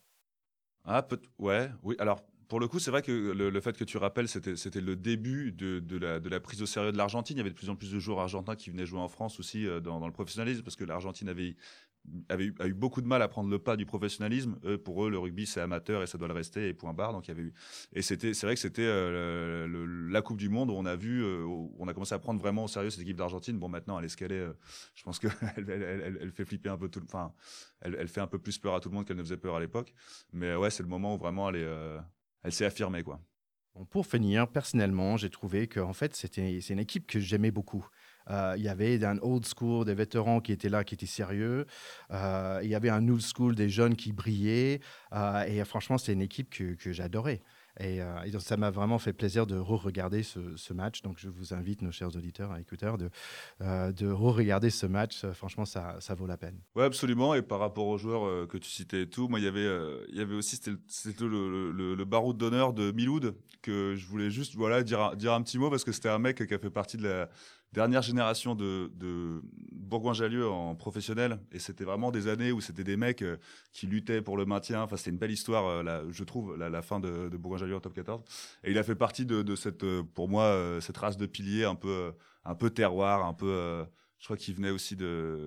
Oui. Alors. Pour le coup, c'est vrai que le fait que tu rappelles, c'était le début de la prise au sérieux de l'Argentine. Il y avait de plus en plus de joueurs argentins qui venaient jouer en France aussi dans le professionnalisme, parce que l'Argentine a eu beaucoup de mal à prendre le pas du professionnalisme. Pour eux, le rugby, c'est amateur et ça doit le rester, et point barre. Donc, c'est vrai que c'était la Coupe du Monde où on a commencé à prendre vraiment au sérieux cette équipe d'Argentine. Bon, maintenant, elle est ce qu'elle est. Je pense qu'elle elle fait flipper un peu elle fait un peu plus peur à tout le monde qu'elle ne faisait peur à l'époque. Mais ouais, c'est le moment où vraiment elle s'est affirmée, quoi. Bon, pour finir, personnellement, j'ai trouvé que en fait, c'est une équipe que j'aimais beaucoup. Il y avait un old school, des vétérans qui étaient là, qui étaient sérieux. Il y avait un new school, des jeunes qui brillaient. Et franchement, c'est une équipe que j'adorais. Et donc, ça m'a vraiment fait plaisir de re-regarder ce match. Donc, je vous invite, nos chers auditeurs et écouteurs, de re-regarder ce match. Franchement, ça vaut la peine. Oui, absolument. Et par rapport aux joueurs que tu citais et tout, moi, il y avait aussi, c'était le baroud d'honneur de Miloud, que je voulais juste dire un petit mot, parce que c'était un mec qui a fait partie de la dernière génération de Bourgoin-Jallieu en professionnel, et c'était vraiment des années où c'était des mecs qui luttaient pour le maintien. Enfin, c'était une belle histoire, je trouve, la fin de Bourgoin-Jallieu en top 14. Et il a fait partie de cette, pour moi, cette race de piliers un peu terroir, un peu. Je crois qu'il venait aussi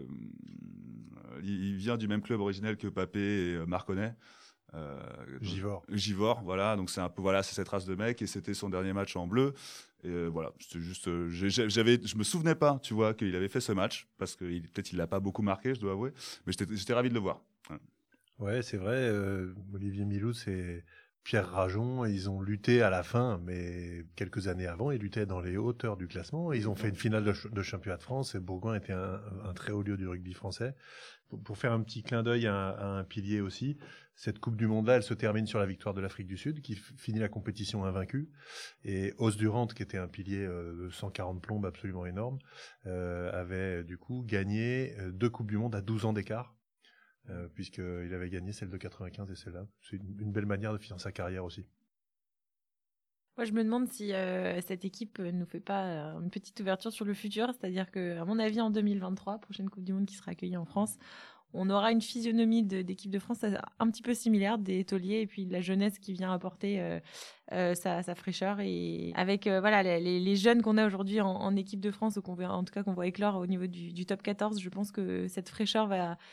il vient du même club originel que Papé et Marconnet. Givors, voilà. Donc c'est un peu, c'est cette race de mecs, et c'était son dernier match en bleu. Et voilà, c'était juste, je me souvenais pas, tu vois, qu'il avait fait ce match, parce que peut-être il l'a pas beaucoup marqué, je dois avouer, mais j'étais ravi de le voir. Ouais, c'est vrai. Olivier Miloud, c'est Pierre Rajon. Ils ont lutté à la fin, mais quelques années avant, ils luttaient dans les hauteurs du classement. Ils ont fait une finale de championnat de France, et Bourgoin était un très haut lieu du rugby français. Pour faire un petit clin d'œil à un pilier aussi, cette Coupe du Monde-là, elle se termine sur la victoire de l'Afrique du Sud, qui finit la compétition invaincue. Et Os Durant, qui était un pilier de 140 plombes absolument énorme, avait du coup gagné 2 Coupes du Monde à 12 ans d'écart, puisqu'il avait gagné celle de 95 et celle-là. C'est une belle manière de finir sa carrière aussi. Moi, je me demande si cette équipe nous fait pas une petite ouverture sur le futur, c'est-à-dire qu'à mon avis, en 2023, prochaine Coupe du Monde qui sera accueillie en France, on aura une physionomie d'équipe de France un petit peu similaire, des tauliers et puis de la jeunesse qui vient apporter sa fraîcheur. Et avec les jeunes qu'on a aujourd'hui en équipe de France, ou qu'on voit éclore au niveau du top 14, je pense que cette fraîcheur va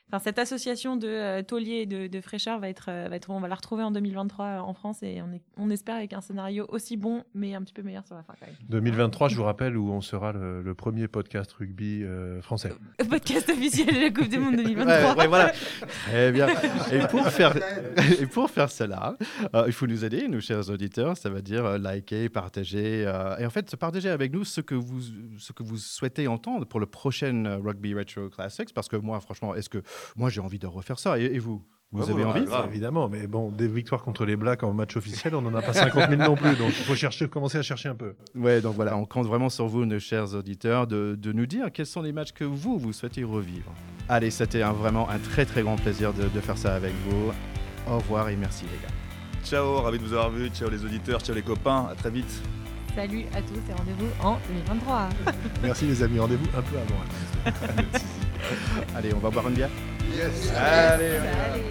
Enfin, cette association de tauliers et de fraîcheur on va la retrouver en 2023 en France et on espère avec un scénario aussi bon, mais un petit peu meilleur sur la fin quand même. 2023, je vous rappelle, où on sera le premier podcast rugby français. Podcast officiel de la Coupe du Monde 2023. Ouais, voilà. Très bien. Et pour faire cela, il faut nous aider, nous chers auditeurs. Ça veut dire liker, partager. Et en fait, partager avec nous ce que vous souhaitez entendre pour le prochain Rugby Retro Classics. Parce que moi, franchement, moi, j'ai envie de refaire ça. Et vous avez envie? Évidemment, mais bon, des victoires contre les Blacks en match officiel, on n'en a pas 50 000 non plus. Donc, il faut commencer à chercher un peu. Ouais, donc voilà, on compte vraiment sur vous, nos chers auditeurs, de nous dire quels sont les matchs que vous souhaitez revivre. Allez, c'était vraiment un très, très grand plaisir de faire ça avec vous. Au revoir et merci, les gars. Ciao, ravi de vous avoir vu. Ciao les auditeurs, ciao les copains. À très vite. Salut à tous et rendez-vous en 2023. Merci les amis, rendez-vous un peu avant. Allez, on va boire une bière. Yes. Allez. Allez.